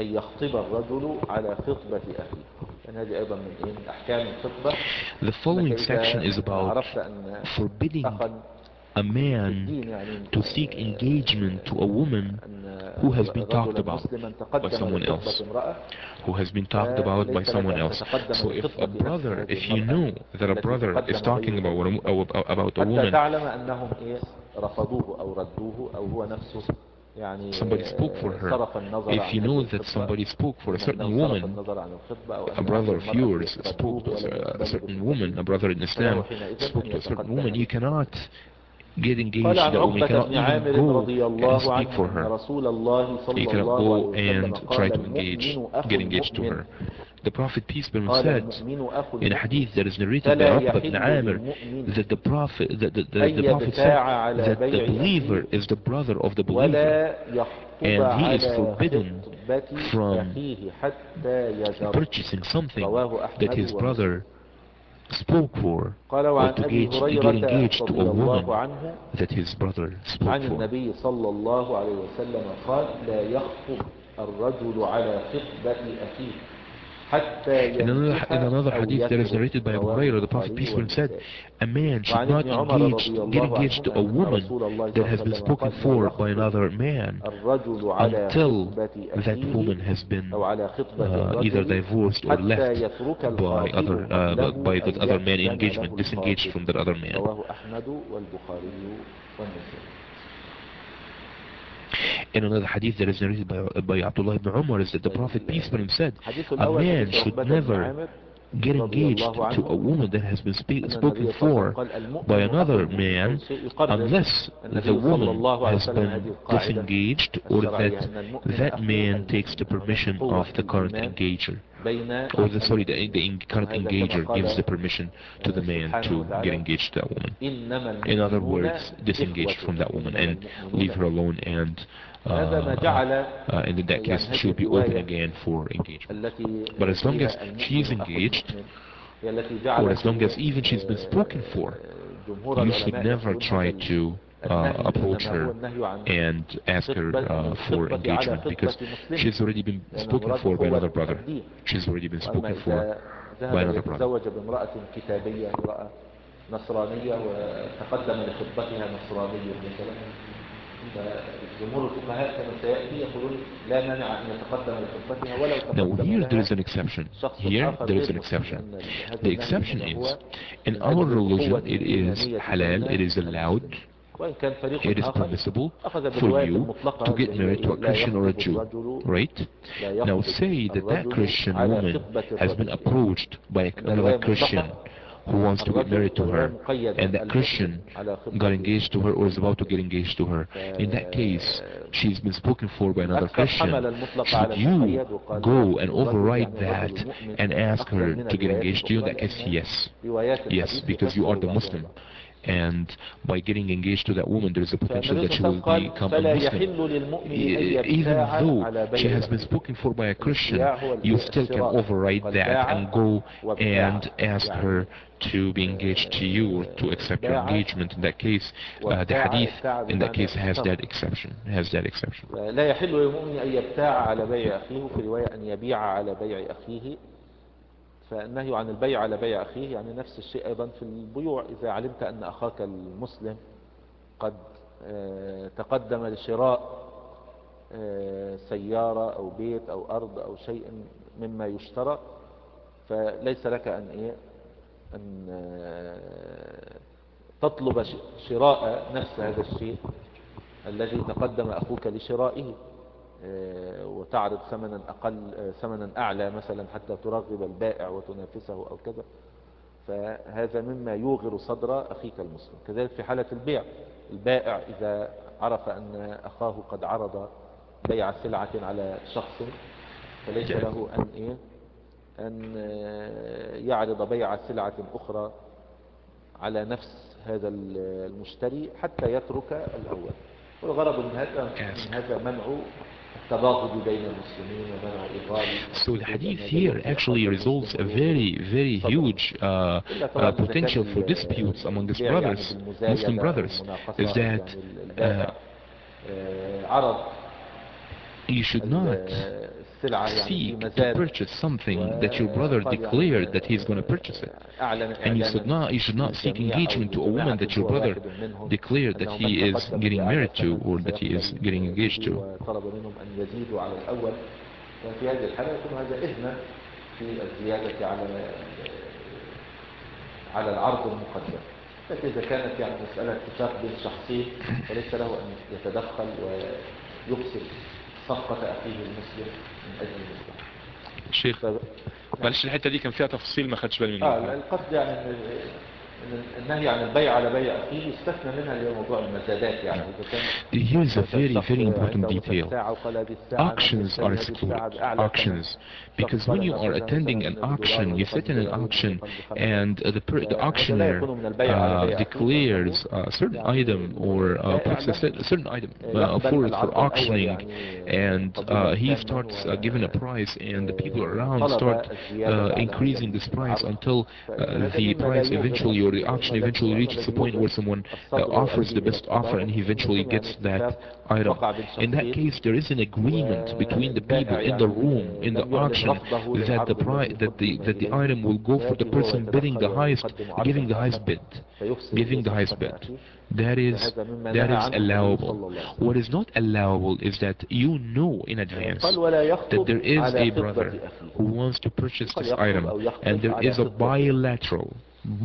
The following section is about forbidding a man to seek engagement to a woman who has been talked about by someone else. Who has been talked about by someone else. So if you know that a brother is talking about a woman, somebody spoke for her. If you know that somebody spoke for a certain woman, a brother of yours spoke to a certain woman, a brother in Islam spoke to a certain woman, you cannot get engaged to that woman. You cannot even go and speak for her. You cannot go and try to get engaged to her. The Prophet, peace be upon him, said in a hadith that is narrated by Uqba ibn Amir that the Prophet said that the believer is the brother of the believer, and he is forbidden from purchasing something that his brother spoke for, or to get engaged to a woman that his brother spoke for. In another hadith that is narrated by Abu Hurairah, the Prophet peace be upon him said, a man should not get engaged to a woman that has been spoken for by another man until that woman has been either divorced or left by that other man engagement, disengaged from that other man. In another hadith that is narrated by Abdullah ibn Umar is that the Prophet peace be upon him said, a man should never get engaged to a woman that has been spoken for by another man unless the woman has been disengaged or that man takes the permission of the current engager. Or the current engager gives the permission to the man to get engaged to that woman. In other words, disengaged from that woman and leave her alone, and in that case she will be open again for engagement. But as long as she is engaged, or as long as even she's been spoken for, you should never try to approach her and ask her for engagement, because she's already been spoken for by another brother. She's already been spoken for by another brother. Now here there is an exception. Here there is an exception. The exception is, in our religion it is halal, it is allowed, it is permissible for you to get married to a Christian or a Jew, right? Now say that Christian woman has been approached by another Christian who wants to get married to her, and that المؤمن Christian على got خطبة engaged to her or is about to get engaged to her. In that case, she's been spoken for by another الأكثر Christian. حمل المطلق على Should you المقيد وقال go and الرجل override يعني that الرجل المؤمن and ask أفضل her من to get الروايات engaged to you? In الأخرى that case, لأن yes. روايات Yes, الحديث because you are the تفسر بعضها Muslim. And by getting engaged to that woman, there is a potential فالنبي that صلى she الله will عليه وسلم قال become a فلا Muslim. يحل للمؤمن أن Even يبتاع though على she بيع has been أخيه. spoken for by a Christian, الابتياع هو you still can الشراء override قال that باع and go وابتاع and ask يعني her to be engaged to you or to accept your باع engagement. In that case, the وابتاع hadith ابتاع in that بمعنى case has اشترى that exception. Has that exception. لا يحل للمؤمن أن يبتاع على بيع أخيه في رواية أن يبيع على بيع أخيه فالنهي عن البيع على بيع أخيه يعني نفس الشيء أيضا في البيوع إذا علمت أن أخاك المسلم قد تقدم لشراء سيارة أو بيت أو أرض أو شيء مما يشترى فليس لك أن تطلب شراء نفس هذا الشيء الذي تقدم أخوك لشرائه وتعرض ثمنا أعلى مثلا حتى ترغب البائع وتنافسه أو كذا فهذا مما يوغر صدر أخيك المسلم. كذلك في حالة البيع البائع إذا عرف أن أخاه قد عرض بيع سلعة على شخص فليس له أن يعرض بيع سلعة أخرى على نفس هذا المشتري حتى يترك الأول. والغرض من هذا منع التباغض بين المسلمين ومنع إغراء. So the hadith here actually resolves a very huge potential for disputes among his brothers, Muslim brothers, is that عرض you should not seek to purchase something that your brother declared that he's going to purchase it. And you should not seek engagement to a woman that your brother declared that he is getting married to or that he is getting engaged to. طلب منهم أن يزيدوا على الأول ففي هذه الحالة يكون هذا إذنا في الزيادة على العرض المقدم. لكن إذا كانت يعني مسألة اتفاق بين شخصين فليس له أن يتدخل ويقصد صفقة أخيه المسلم من أجل المسلم. شيخ معلش الحتة دي كان فيها تفصيل ما خدش بالي منه. القصد يعني النهي عن البيع على بيع أخيه يستثنى منها لموضوع المزادات يعني إذا كان Here's a very important detail. Auctions are excluded. Auctions. Because when you are attending an auction, you sit in an auction and the auctioneer declares a certain item or puts a certain item for auctioning and he starts giving a price and the people around start increasing this price until the price eventually or the auction eventually reaches a point where someone offers the best offer and he eventually gets that item. In that case, there is an agreement between the people in the room, in the auction, that the price, that the item will go for the person bidding the highest, giving the highest bid, giving the highest bid. That is allowable. What is not allowable is that you know in advance that there is a brother who wants to purchase this item and there is a bilateral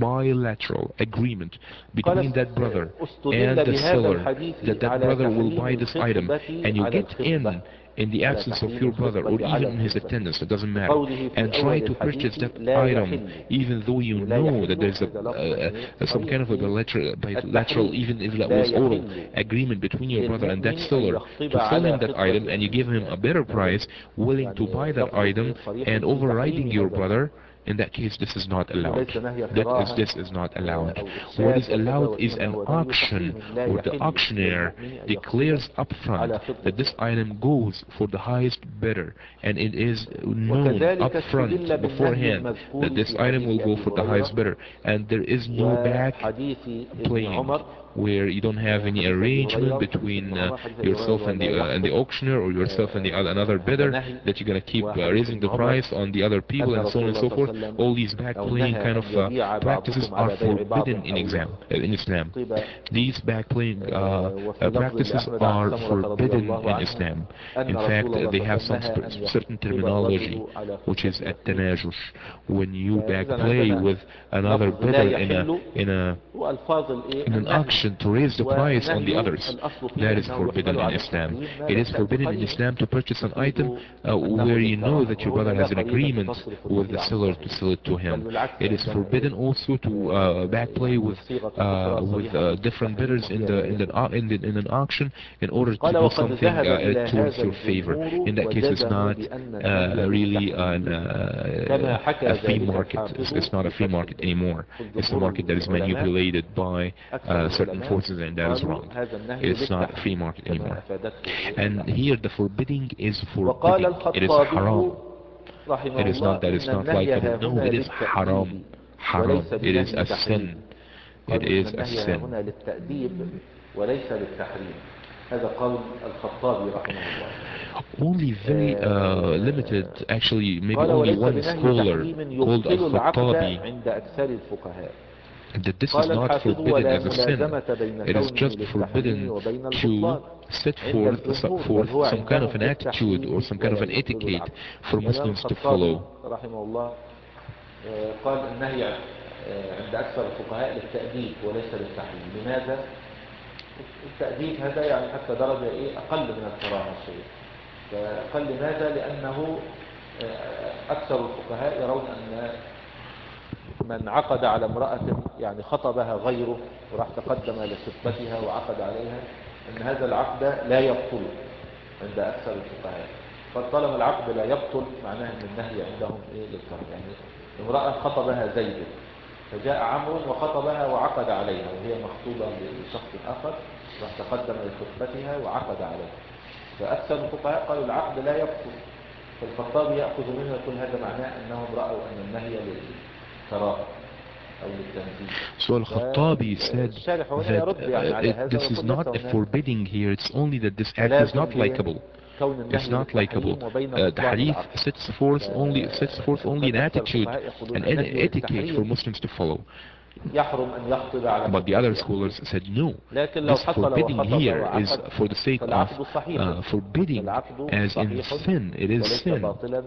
agreement between that brother and the seller that brother will buy this item and you get in the absence of your brother or even in his attendance, it doesn't matter, and try to purchase that item even though you know that there's some kind of a bilateral, even if that was oral agreement between your brother and that seller to sell him that item and you give him a better price, willing to buy that item and overriding your brother. In that case, this is not allowed. This is not allowed. What is allowed is an auction where the auctioneer declares upfront that this item goes for the highest bidder, and it is known upfront beforehand that this item will go for the highest bidder, and there is no back playing where you don't have any arrangement between yourself and the auctioneer or yourself and another bidder that you're going to keep raising the price on the other people and so on and so forth. All these back playing kind of practices are forbidden in Islam. These back playing practices are forbidden in Islam. In fact, they have some certain terminology which is at-tanajush, when you back play with another bidder in an auction to raise the price on the others. That is forbidden in Islam. It is forbidden in Islam to purchase an item where you know that your brother has an agreement with the seller to sell it to بل him. بالعكس It is forbidden also to backplay يعني with الصيغة الأخرى صريحة different بالتحريم bidders وهي لا in an auction in order to قال do وقد something ذهب إلى towards هذا your favor. الجمهور In that case, it's وجزموا not بأن النهي really كما حكى a free ذلك market. الحافظ It's not a في free فتح market الباري. anymore. It's a والجمهور market that is العلماء manipulated by أكثر certain العلماء forces, and that is قالوا wrong. هذا النهي It's not a free للتحريم market كما anymore. أفادته And here the forbidding is وقال forbidding. It is الخطابي haram. رحمه It is الله not that it's إن not النهي likable. No, هنا it is haram. للتأديب Haram. وليس It is بنهي a تحريم sin. It قالوا إن is a النهي sin. هنا للتأديب وليس للتحريم. هذا قول الخطابي رحمه الله. Only very limited, actually maybe قال only وليس one بنهي scholar تحريم called يبطل العقد Al-Khattabi, عند أكثر الفقهاء. that this is قال not الحافظ forbidden ولا as a sin. ملازمة بين It is كونه just للتحريم forbidden وبين to البطلان set عند الجمهور بل هو forth some kind of عندهم an attitude or للتحريم some kind ولا of an يبطل etiquette العقد. for الإمام Muslims to الخطابي follow. رحمه الله قال النهي عند أكثر الفقهاء للتأديب وليس للتحريم. لماذا؟ التأديب هذا يعني حتى درجة أقل من الكراهة شيء. فقال لماذا؟ لأنه أكثر الفقهاء يرون أن من عقد على امرأة يعني خطبها غيره وراح تقدم لخطبتها وعقد عليها أن هذا العقد لا يبطل عند أكثر الفقهاء. فطالما العقد لا يبطل معناه أن النهي عندهم للكراهة. يعني امرأة خطبها زيد فجاء عمرو وخطبها وعقد عليها وهي مخطوبة لشخص آخر راح تقدم لخطبتها وعقد عليها. فأكثر الفقهاء قالوا العقد لا يبطل. فالخطابي يأخذ منه يقول هذا معناه أنهم رأوا أن النهي للكراهة أو للتنزيل. So Al-Khattabi said that this is not a forbidding here, it's only that this act is not likable. It's not likable. The hadith sets forth only an attitude, an etiquette for Muslims to follow. But the other scholars said no. This forbidding here is for the sake of forbidding, as in sin. It is sin.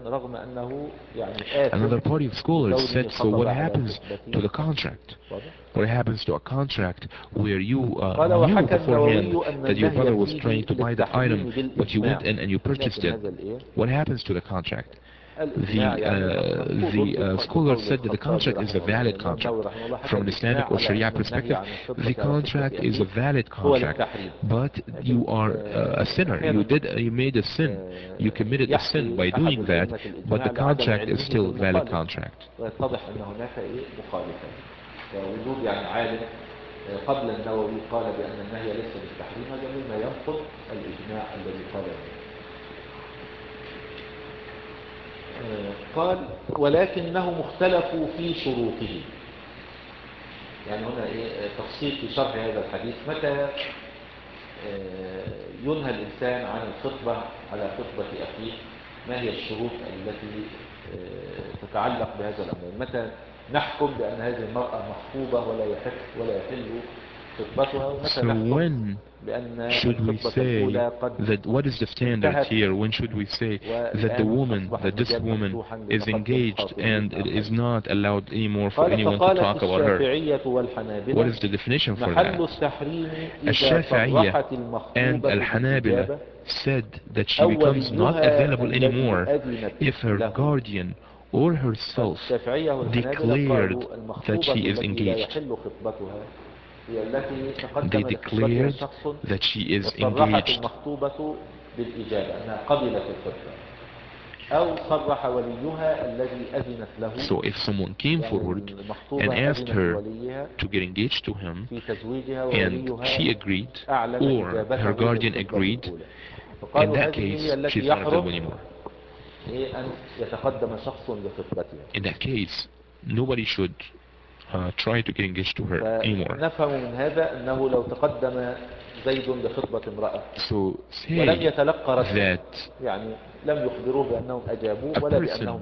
Another party of scholars said, so what happens to the contract? What happens to a contract where you knew beforehand that your brother was trying to buy that item, but you went in and you purchased it? What happens to the contract? The scholar said that the contract is a valid contract. From an Islamic or Sharia perspective, the contract is a valid contract, but you are a sinner. You made a sin. You committed a sin by doing that, but the contract is still a valid contract. وجود يعني عالم قبل النووي قال بأن النهي ليس بالتحريم هذا مما ينقض الإجماع الذي قال قال ولكنهم اختلفوا في شروطه. يعني هنا تفصيل في شرح هذا الحديث. متى ينهى الإنسان عن الخطبة على خطبة أخيه؟ ما هي الشروط التي تتعلق بهذا الأمر؟ متى نحكم بأن هذه المرأة مخطوبة ولا يحل خطبتها؟ ومتى نحكم بأن الخطبة الأولى قد that what is the standard here? When should we say that this woman is engaged and it is not allowed anymore for anyone to talk about her? What is the definition for that? Al-Shafi'iyya and Al-Hanabila said that she becomes not available anymore if her guardian or herself declared that she is engaged. They declared that she is engaged. So if someone came forward and asked her to get engaged to him and she agreed or her guardian agreed, in that case she's not available anymore. In that case nobody should try to get engaged to her anymore. So say that a person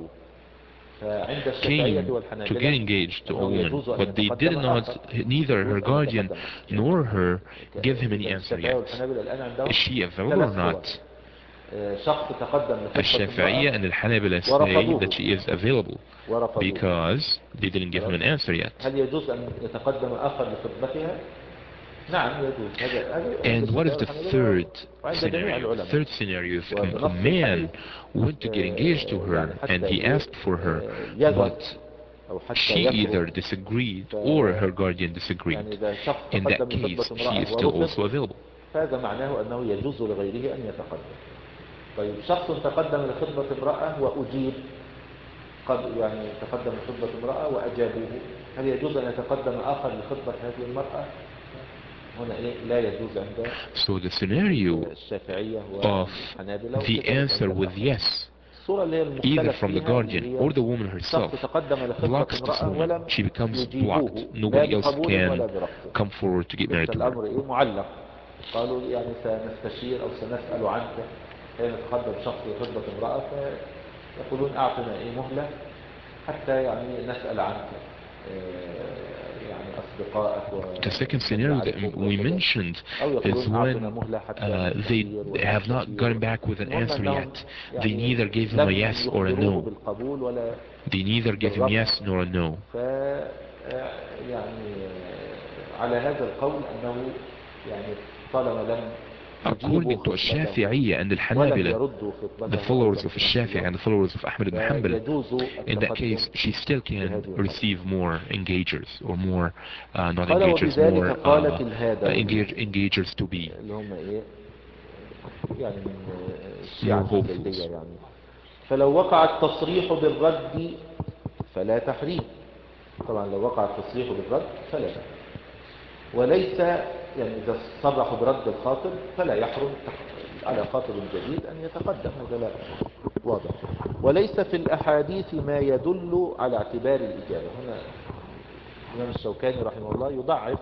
came to get engaged to a woman, but they did not, neither her guardian nor her, give him any answer yet. Is she available or not? Al-Shafi'iyya and Al-Hanabila say that she is available because they didn't give him an answer yet. نعم يجوز هذا And what is the third وعند جميع scenario? The العلماء third scenario is a وبنص man الحديث went to get engaged to her يعني and حتى he asked for her, يذر but أو حتى she either يترك. disagreed or her guardian يعني disagreed. إذا شخص In that تقدم case, لخطبة she is امرأة still also ورفض available. فهذا معناه أنه يجوز لغيره أن يتقدم. طيب شخص تقدم لخطبة امرأة وأجيب، قد يعني تقدم لخطبة امرأة وأجابوه، هل يجوز أن يتقدم آخر لخطبة هذه المرأة؟ هنا لا يجوز عند So the scenario الشافعية of والحنابلة the answer with yes, الصورة اللي هي either المختلف from the فيها guardian اللي or هي the woman herself, شخص تقدم لخطبة blocks this امرأة ولم woman. She becomes يجيبوه blocked. لا Nobody else بقبول ولا can برفض. come forward to get married to her. الأمر معلق، قالوا يعني سنستشير أو سنسأل عنك حين تقدم شخص لخطبة امرأة، فيقولون أعطنا مهلة حتى يعني نسأل عنك يعني أصدقائك. The second scenario that we mentioned is when they have not gotten back with an answer yet. They neither gave him a yes or a no. They neither gave him yes nor a no. يعني على هذا القول أنه يعني طالما لم According to Shafi'iyya and Al-Hanabila, the followers of Shafi'i and the followers of Ahmad ibn Hanbal, in that case, she still can receive more engagers, or more, not engagers, more engagers to be more hopefuls. فلو وقع التصريح بالرد فلا تحريم. طبعا لو وقع التصريح بالرد فلا تحريم، وليس يعني إذا صرحوا برد الخاطب فلا يحرم على خاطب جديد أن يتقدم، هذا لا واضح. وليس في الأحاديث ما يدل على اعتبار الإجابة. هنا الإمام الشوكاني رحمه الله يضعف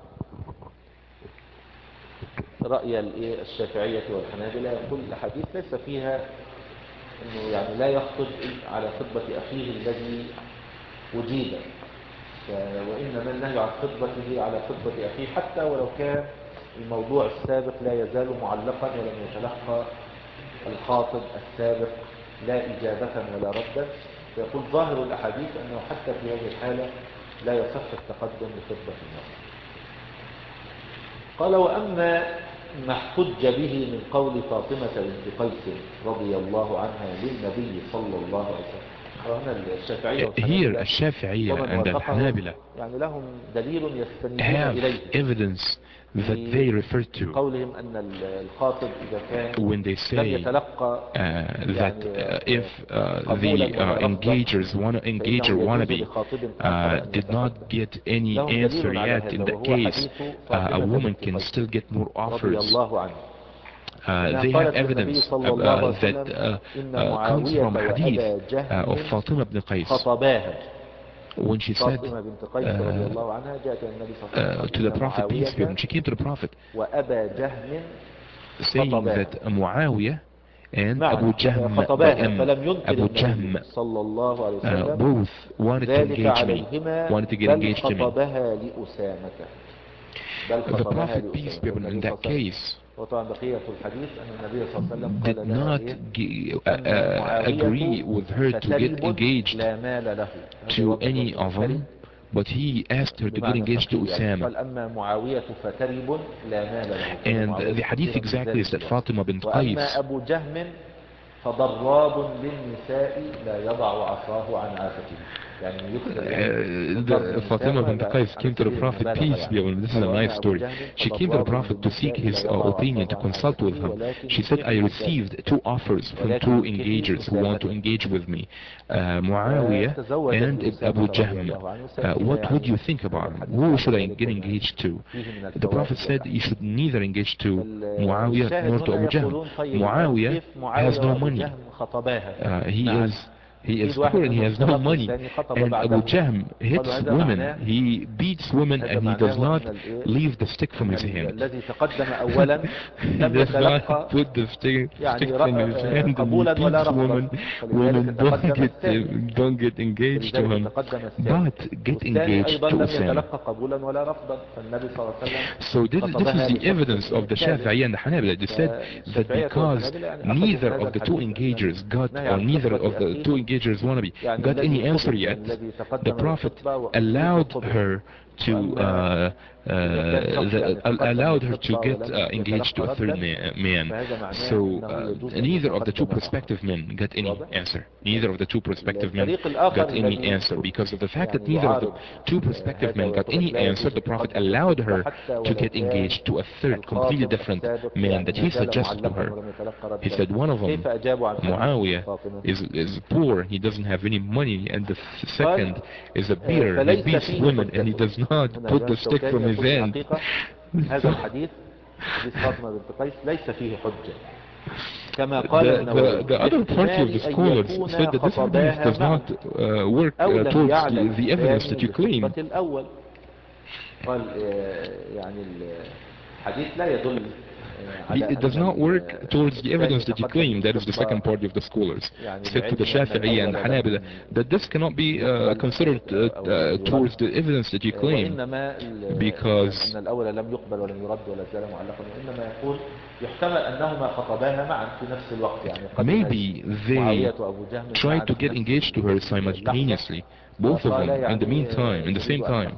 رأي الشافعية والحنابلة، يقول الأحاديث ليس فيها أنه يعني لا يخطب على خطبة أخيه الذي أجيب، وإنما النهي عن خطبته على خطبة أخيه حتى ولو كان الموضوع السابق لا يزال معلقا ولم يتلقى الخاطب السابق لا إجابة ولا ردا، فيقول ظاهر الأحاديث أنه حتى في هذه الحالة لا يصح التقدم لخطبة المرأة. قال وأما ما احتج به من قول فاطمة بنت قيس رضي الله عنها للنبي صلى الله عليه وسلم. Here, الشافعية and الحنابلة يعني لهم دليل يستندون إليه evidence that they refer to قولهم أن الخاطب إذا كان when they say لم يتلقى that if the engager wannabe did not get any answer yet, in that case a woman can still get more offers. They have evidence that comes from hadith of Fatima ibn Qais when she said to the Prophet, peace be upon him, she came to the Prophet saying that Muawiyah and Abu Jahm, Abu Jahm both wanted to engage me, wanted to get engaged to me. The Prophet, peace be upon him, in that case did not agree with her to get engaged to any of them, but he asked her to get engaged to Usama. And the hadith exactly is that Fatima bint Qais فضراب للنساء لا يضع عصاه عن عاتقه. Fatima bint Qais came to the Prophet, peace be upon him. This is a nice story. She came to the Prophet to seek his opinion, to consult with him. She said, I received 2 offers from 2 engagers who want to engage with me, Muawiyah and Abu Jahm. What would you think about him? Who should I get engaged to? The Prophet said, you should neither engage to Muawiyah nor to Abu Jahm. Muawiyah has no money. He is poor and he has no money. And Abu Jahm hits women. He beats women and he does not leave the stick from his hand. He does not put the stick from his hand and he beats women. Women don't get engaged to him, but get engaged to Usama. So this is the evidence of the Shafi'i and the Hanabila. They said that because neither of the 2 engagers got, or neither of the 2 engagers teenagers wannabe got any answer yet, the Prophet allowed her to allowed her to get engaged to a third man. So neither of the two prospective men got any answer. Neither of the two prospective men got any answer. Because of the fact that neither of the two prospective men got any answer, the Prophet allowed her to get engaged to a third, completely different man that he suggested to her. He said one of them, Muawiyah, is poor, he doesn't have any money, and the second is a beater, he beats women and he does not put the stick from his hand. هذا الحديث حديث فاطمة بنت قيس ليس فيه حجة. كما قال النووي the other party of the scholars said that this hadith does not work towards the evidence that you claim. قال يعني الحديث لا يدل It does not work towards the evidence that you claim. That is the second party of the scholars. Said to the Shafi'i and the Hanabila that this cannot be considered towards the evidence that you claim, because maybe they tried to get engaged to her simultaneously, both of them in the meantime, in the same time.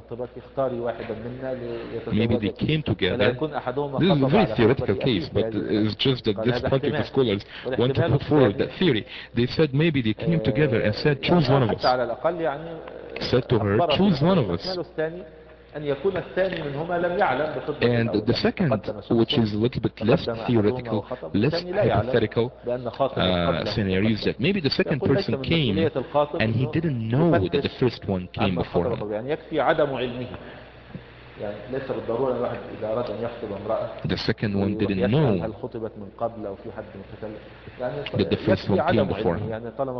Maybe they came together. This is a very theoretical case, but it's just that this party of the scholars want to put forward that theory. They said maybe they came together and said, choose one of us. Said to her, choose one of us. And the second, which is a little bit less theoretical, less hypothetical scenarios, that maybe the second person came and he didn't know that the first one came before him. The second one didn't know that the first one came before him.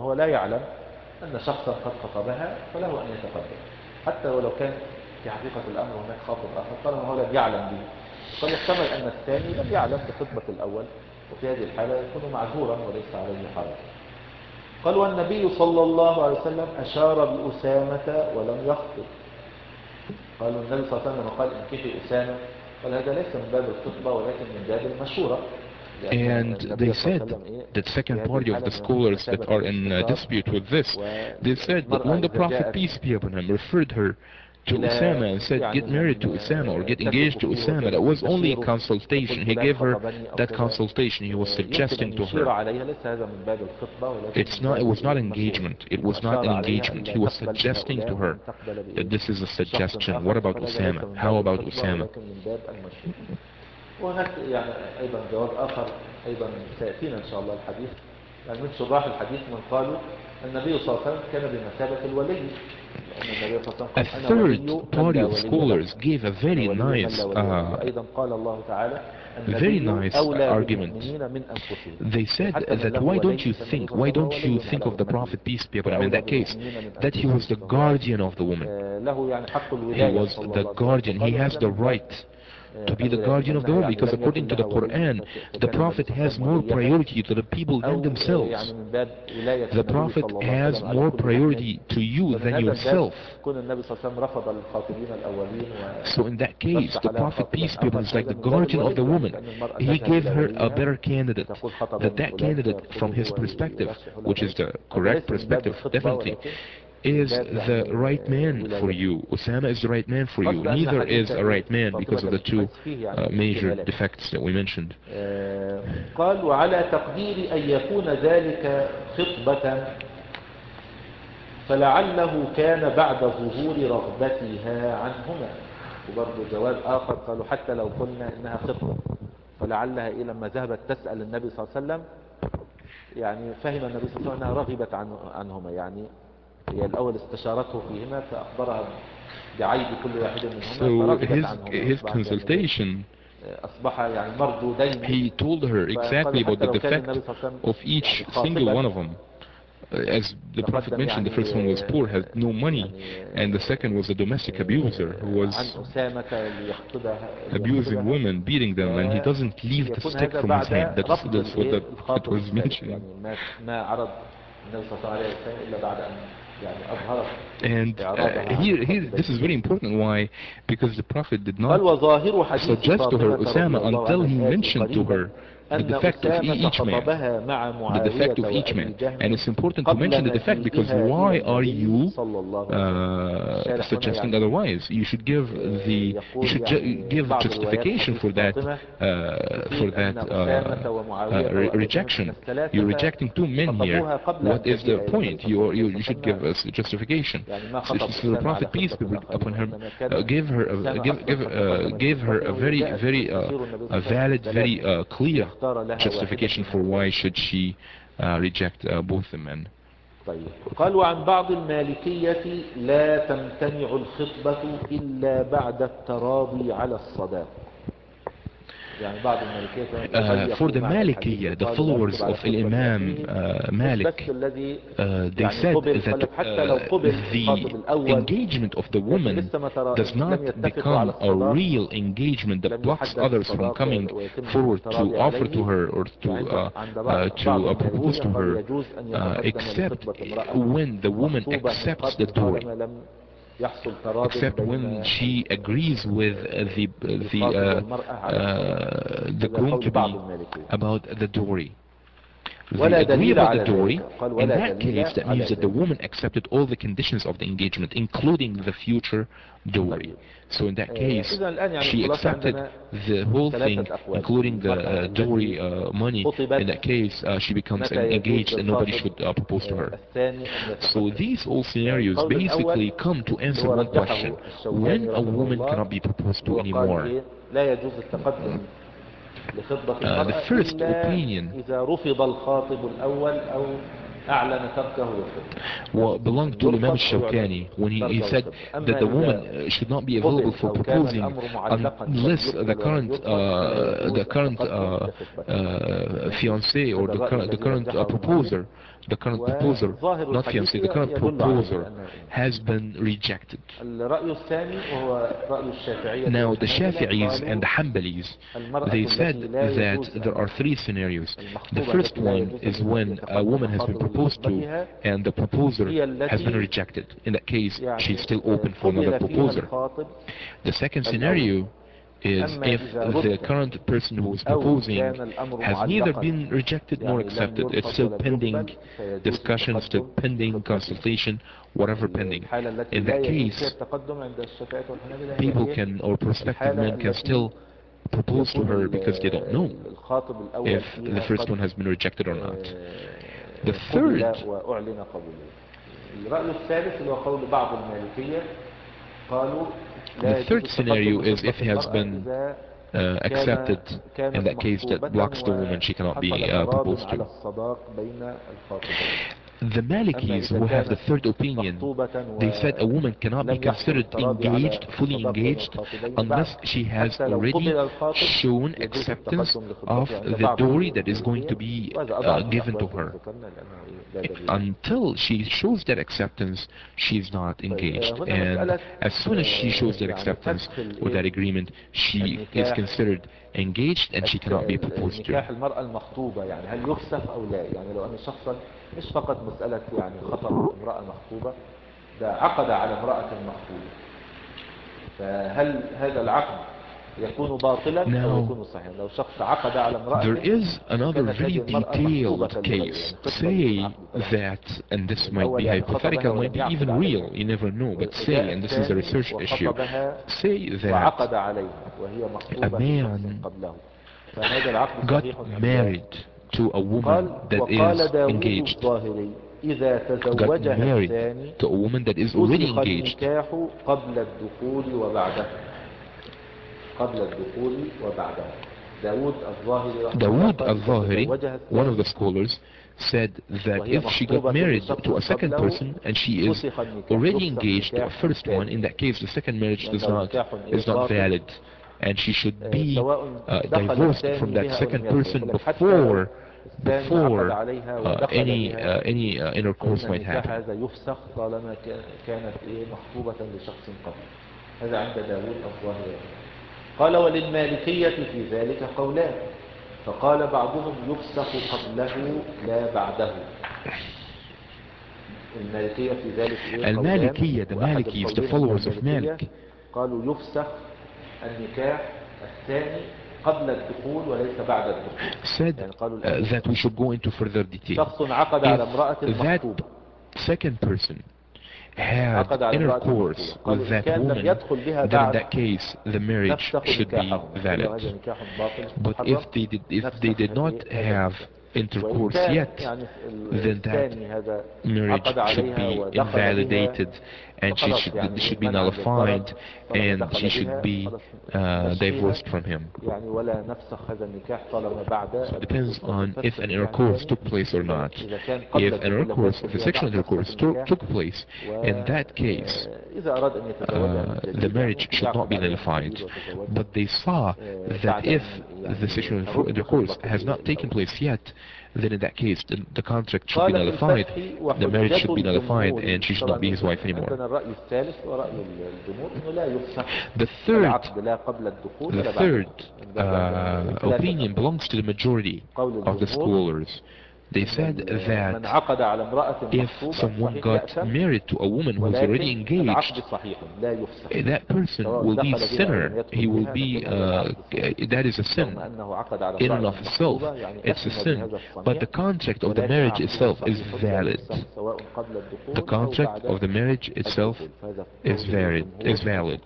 في حقيقة الأمر هناك خاطب آخر طالما هو لم يعلم به، قد يحتمل أن الثاني لم يعلم بخطبة الأول، وفي هذه الحالة يكون معذورا وليس عليه حرج. قال والنبي صلى الله عليه وسلم أشار بأسامة ولم يخطب. قالوا النبي صلى الله عليه وسلم قال انكحي أسامة، قال هذا ليس من باب الخطبة ولكن من باب المشورة. And they said that second party of the scholars that are in dispute with this, they said that when the Prophet, peace be upon him, referred her to Usama and said get married to Usama or get engaged to Usama, that was only a consultation. He gave her that consultation. He was suggesting to her. It was not engagement. It was not an engagement. He was suggesting to her that this is a suggestion. What about Usama? How about Usama? وهناك يعني أيضا جواب آخر أيضا سيأتينا إن شاء الله الحديث، يعني من شراح الحديث من قالوا النبي صلى الله عليه وسلم كان بمثابة الولي. A third party of scholars gave a very nice argument. They said that why don't you think of the Prophet, peace be upon him, in that case, that he was the guardian of the woman. He was the guardian. He has the right to be the guardian of the woman, because according to the Quran, the Prophet has more priority to the people than themselves. The Prophet has more priority to you than yourself. So in that case, the Prophet, peace be upon him, is like the guardian of the woman. He gave her a better candidate. That candidate, from his perspective, which is the correct perspective, definitely, is the right man for you. Usama is the right man for you. Neither is a right man because of the two major defects that we mentioned. قال وعلى تقدير أن يكون ذلك خطبة فلعله كان بعد ظهور رغبتها عنهما. وبرضه جواب آخر قالوا حتى لو قلنا إنها خطبة فلعلها إيه لما ذهبت تسأل النبي صلى الله عليه وسلم يعني فهم النبي صلى الله عليه وسلم أنها رغبت عنهما، يعني هي الأول استشارته فيهما فأخبرها بعيب كل واحد منهما فرغبت عنهما. His consultation, أصبح يعني مردودين. He told her exactly about the defect of each single one of them. As the Prophet mentioned, the first one was poor, had no money, and the second was a domestic abuser who was abusing women, beating them, and he doesn't leave the stick from his hand. That's what the Prophet was mentioning. And here, this is very important. Why? Because the Prophet did not suggest to her Usama until he mentioned to her the defect of each man, the defect of each man. And it's important to mention the defect because why are you suggesting otherwise? You should give give justification for that rejection. You're rejecting two men here. What is the point? You should give us justification. So the Prophet, peace be upon him, gave her a very valid, very clear justification for why should she reject both the men. قال وعن بعض المالكية لا تمتنع الخطبة إلا بعد التراضي على الصداق. For the Malikiyya, the followers of Imam Malik, they said that the engagement of the woman does not become a real engagement that blocks others from coming forward to offer to her or to propose to her, except when the woman accepts the dowry. Except when she agrees with the groom to be about the dowry. They agree about the dowry. In that case, that means that the woman accepted all the conditions of the engagement, including the future dowry. So in that case, she accepted the whole thing, including the dowry money. In that case, she becomes engaged and nobody should propose to her. So these all scenarios basically come to answer one question: when a woman cannot be proposed to anymore. The first opinion belonged to Imam Shawkani when he said that the woman should not be available for proposing unless the current fiancé or the current proposer, not fiancé, the current proposer has been rejected. Now the Shafi'is and the Hanbalis, they said that there are three scenarios. The first one is when a woman has been proposed to and the proposer has been rejected. In that case, she's still open for another proposer. The second scenario is if the current person who is proposing has neither been rejected nor accepted. It's still pending discussion, still pending consultation, whatever pending. In that case, people can, or prospective men can still propose to her because they don't know if the first one has been rejected or not. The third scenario is if he has been accepted. In that case, that blocks the woman, she cannot be proposed to. The Malikis, who have the third opinion, they said a woman cannot be considered engaged, fully engaged, unless she has already shown acceptance of the dowry that is going to be given to her. Until she shows that acceptance, she is not engaged. And as soon as she shows that acceptance with that agreement, she is considered engaged and she cannot be proposed to. مش فقط مسألة يعني خطب امرأة مخطوبة، ده عقد على امرأة مخطوبة، فهل هذا العقد يكون باطلا أو يكون صحيحا؟ لو شخص عقد على امرأة. There is another very detailed case. Say that, and this might be hypothetical, might be even real, you never know, but say, and this is a research issue, say that a man got married to a woman that is engaged, got married to a woman that is already engaged. Dawood al-Zahiri, one of the scholars, said that if she got married to a second person and she is already engaged to a first one, in that case the second marriage is not valid. And she should be divorced from that second person before any intercourse might happen. هذا عند داود الظاهري. قال وللمالكية في ذلك قولان، فقال بعضهم يفسخ قبله لا بعده. المالكية في ذلك المالكية, the Malikis, the followers of Malik, قالوا يفسخ النكاح الثاني قبل الدخول وليس بعد الدخول. said that we should go into further detail. شخص عقد على امرأة If مخطوبة. that second person had intercourse with that woman, then in that case the marriage should be valid. But if they did not have intercourse yet, then that marriage should be invalidated, and she should be nullified, and she should be divorced from him. So it depends on if an intercourse took place or not. If an intercourse, if a sexual intercourse took place, in that case the marriage should not be nullified. But they saw that if the sexual intercourse has not taken place yet, then in that case the contract should be nullified, the marriage should be nullified, and she should not be his wife anymore. The third opinion belongs to the majority of the scholars. They said that if someone got married to a woman who is already engaged, that person will be a sinner. He will be, that is a sin in and of itself. It's a sin. But the contract of the marriage itself is valid. The contract of the marriage itself is valid.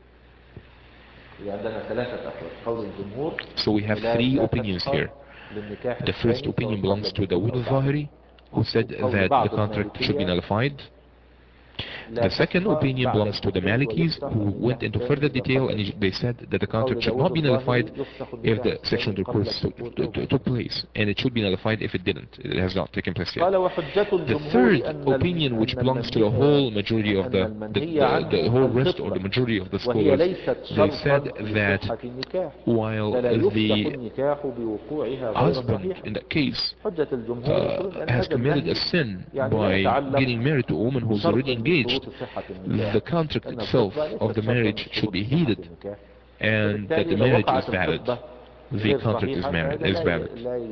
So we have three opinions here. The first opinion belongs to Dawood al-Zahiri, who said that the contract should be nullified. The second opinion belongs to the Malikis, who went into further detail, and they said that the contract should not be nullified if the sexual intercourse took place, and it should be nullified if it didn't. It has not taken place yet. The third opinion, which belongs to the whole majority of the whole rest or the majority of the scholars, they said that while the husband in that case has committed a sin by getting married to a woman who's already engaged, the contract itself of the marriage should be heeded, and that the marriage is valid. The contract is valid.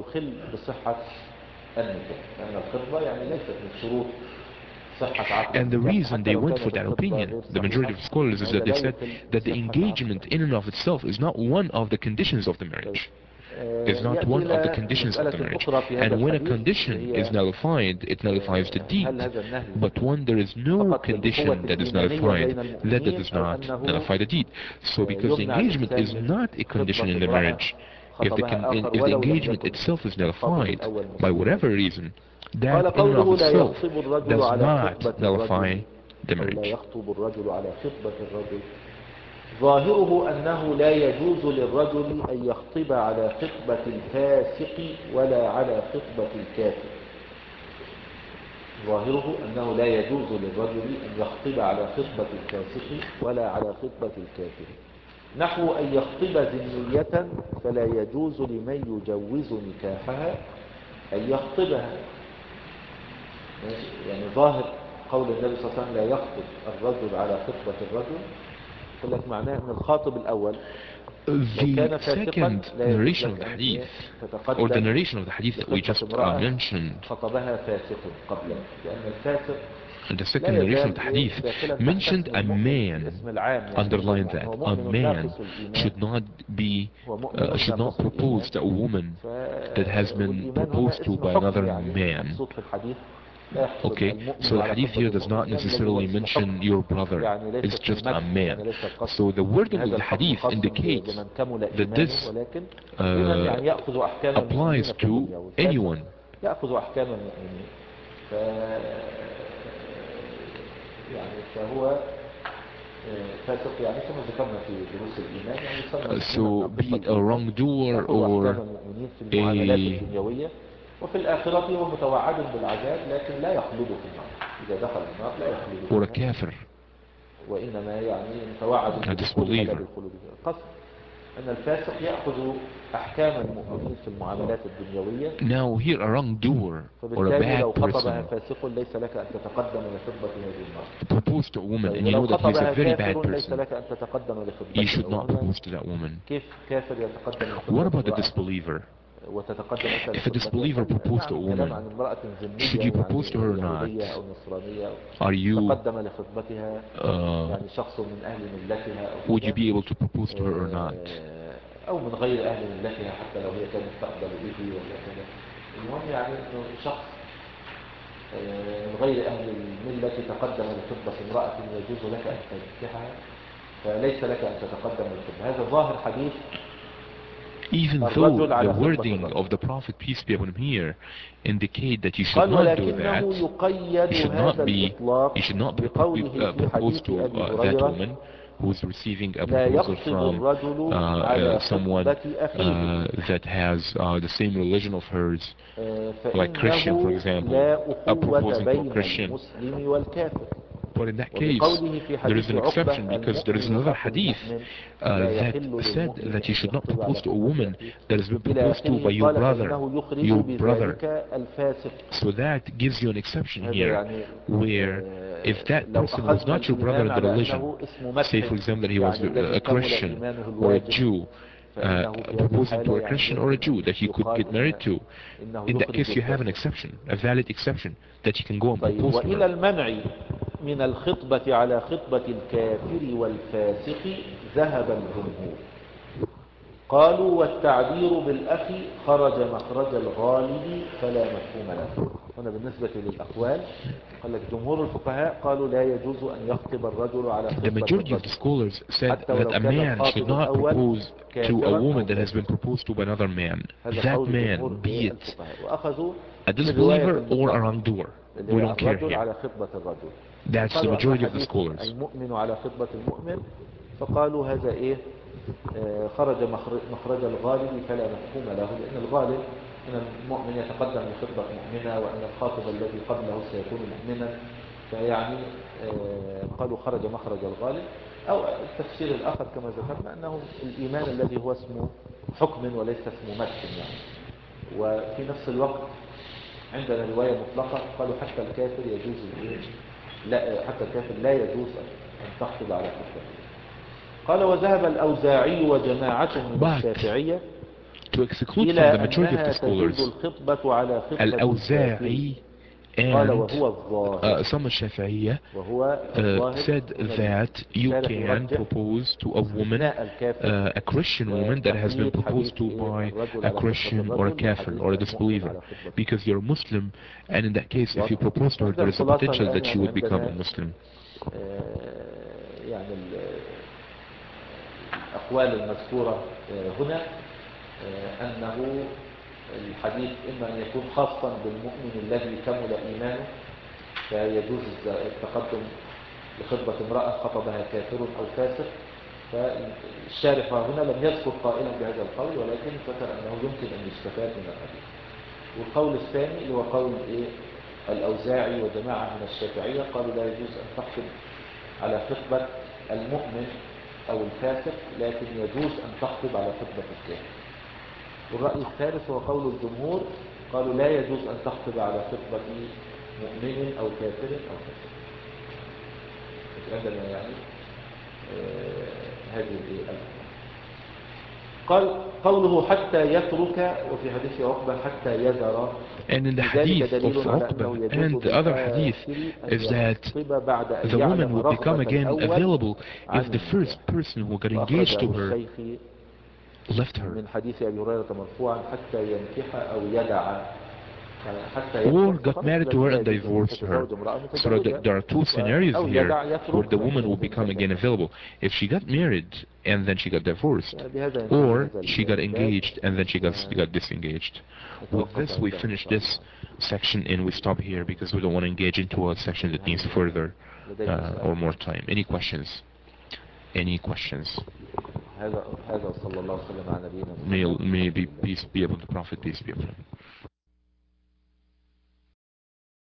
And the reason they went for that opinion, the majority of scholars, is that they said that the engagement in and of itself is not one of the conditions of the marriage. Is not one of the conditions of the marriage. And when a condition is nullified, it nullifies the deed. But when there is no condition that is nullified, that does not nullify the deed. So because the engagement is not a condition in the marriage, if the engagement itself is nullified by whatever reason, that in and of itself does not nullify the marriage. ظاهره أنه لا يجوز للرجل أن يخطب على خطبة الفاسق ولا على خطبة الكافر. ظاهره أنه لا يجوز للرجل أن يخطب على خطبة الفاسق ولا على خطبة الكافر. نحو أن يخطب ذمية فلا يجوز لمن يجوز نكاحها أن يخطبها. يعني ظاهر قول النبي صلى الله عليه وسلم لا يخطب الرجل على خطبة الرجل، يقول لك معناه أن الخاطب الأول The second narration of the hadith, or the narration of the hadith that we just mentioned, and the second narration of the hadith mentioned a man, underline that, a man should not propose to a woman that has been proposed to by another man. Okay, so the hadith here does not necessarily mention your brother, it's just a man. So the wording of the hadith indicates that this applies to anyone. So be it a wrongdoer or وفي الآخرة هو متوعد بالعذاب لكن لا يخلد في النار. إذا دخل النار لا يخلد or a kafir, وإنما يعني متوعد بالخلود. قصد أن الفاسق يأخذ أحكام المؤمنين في المعاملات الدنيوية. Now here a wrongdoer or a bad person فاسق ليس لك أن تتقدم لخطبة هذه المرأة. propose to a woman and you know that he's a very bad person, لك أن تتقدم لخطبته. you should not propose to that woman. كيف كافر يتقدم لخطبة؟ What about the disbeliever? If a disbeliever proposed to a woman, should you propose to her or not? Are you, would you be able to propose to her or not? أو من غير أهل ملتها حتى لو هي كانت تقبل به ولا كذا. المهم يعني أنه شخص من غير أهل الملة تقدم لخطبة امرأة يجوز لك أن تنكحها، فليس لك أن تتقدم للخطبة. هذا ظاهر حديث even though the wording of the Prophet, peace be upon him, here indicate that you should not do that. You should not propose to that woman who is receiving a proposal from someone that has the same religion of hers, like Christian, for example, proposing to a Christian. But in that case, there is an exception, because there is another hadith that said that you should not propose to a woman that has been proposed to by your brother. So that gives you an exception here, where if that person was not your brother in the religion, say for example that he was a Christian or a Jew, proposing to a Christian or a Jew that he could get married to, in that case you have an exception, a valid exception, that you can go and propose to her. من الخطبة على خطبة الكافر والفاسق ذهب الجمهور. قالوا والتعبير بالأخ خرج مخرج الغالب فلا مفهوم له. هنا بالنسبة للأقوال قال لك جمهور الفقهاء قالوا لا يجوز أن يخطب الرجل على خطبة الرجل. The majority of the scholars said that a man should not propose to a woman that has been proposed to by another man. That man, be it a disbeliever or a wrongdoer, we don't care here. That's the majority of the scholars. المؤمن على خطبة المؤمن، فقالوا هذا إيه خرج مخرج الغالب فلا مفهوم له، لأن الغالب أن المؤمن يتقدم لخطبة مؤمنة وأن الخاطب الذي قبله سيكون مؤمنا، فيعني قالوا خرج مخرج الغالب. أو التفسير الآخر كما ذكرنا أنه الإيمان الذي هو اسمه حكم وليس اسمه مدح يعني. وفي نفس الوقت عندنا رواية مطلقة قالوا حتى الكافر يجوز لا، حتى الكافر لا يجوز أن تخطب على خطبته. قال وذهب الأوزاعي وجماعة من الشافعية إلى أنها تجوز الخطبة على خطبة الأوزاعي and some Shafi'iyya said that you can propose to a woman, a Christian woman that has been proposed to by a Christian or a kafir or a disbeliever, because you're a Muslim, and in that case if you propose to her there is a potential that she would become a Muslim. يعني الأقوال المذكورة هنا أنه الحديث إما أن يكون خاصا بالمؤمن الذي كمل إيمانه فيجوز التقدم لخطبة امرأة خطبها كافر أو فاسق، فالشارح هنا لم يذكر قائلا بهذا القول، ولكن ذكر أنه يمكن أن يستفاد من الحديث. والقول الثاني اللي هو قول الأوزاعي وجماعة من الشافعية قالوا لا يجوز أن تخطب على خطبة المؤمن أو الفاسق، لكن يجوز أن تخطب على خطبة الكافر. والرأي الثالث هو قول الجمهور، قالوا لا يجوز أن تخطب على خطبة مؤمن أو كافر أو فاسق. عندنا يعني هذه الألفة. قال قوله حتى يترك، وفي حديث عقبة حتى يذر. And in the hadith of Uqbah and the other hadith is that the woman will become again available if the first person who got engaged to her left her. من حديث أبي هريرة مرفوعا حتى ينكح أو يدع، or got married to her and divorced her. So there are two scenarios here where the woman will become again available. If she got married and then she got divorced, or she got engaged and then she got disengaged. With this we finish this section and we stop here because we don't want to engage into a section that needs further or more time. Any questions? Any questions? May peace be upon the Prophet, peace be upon him.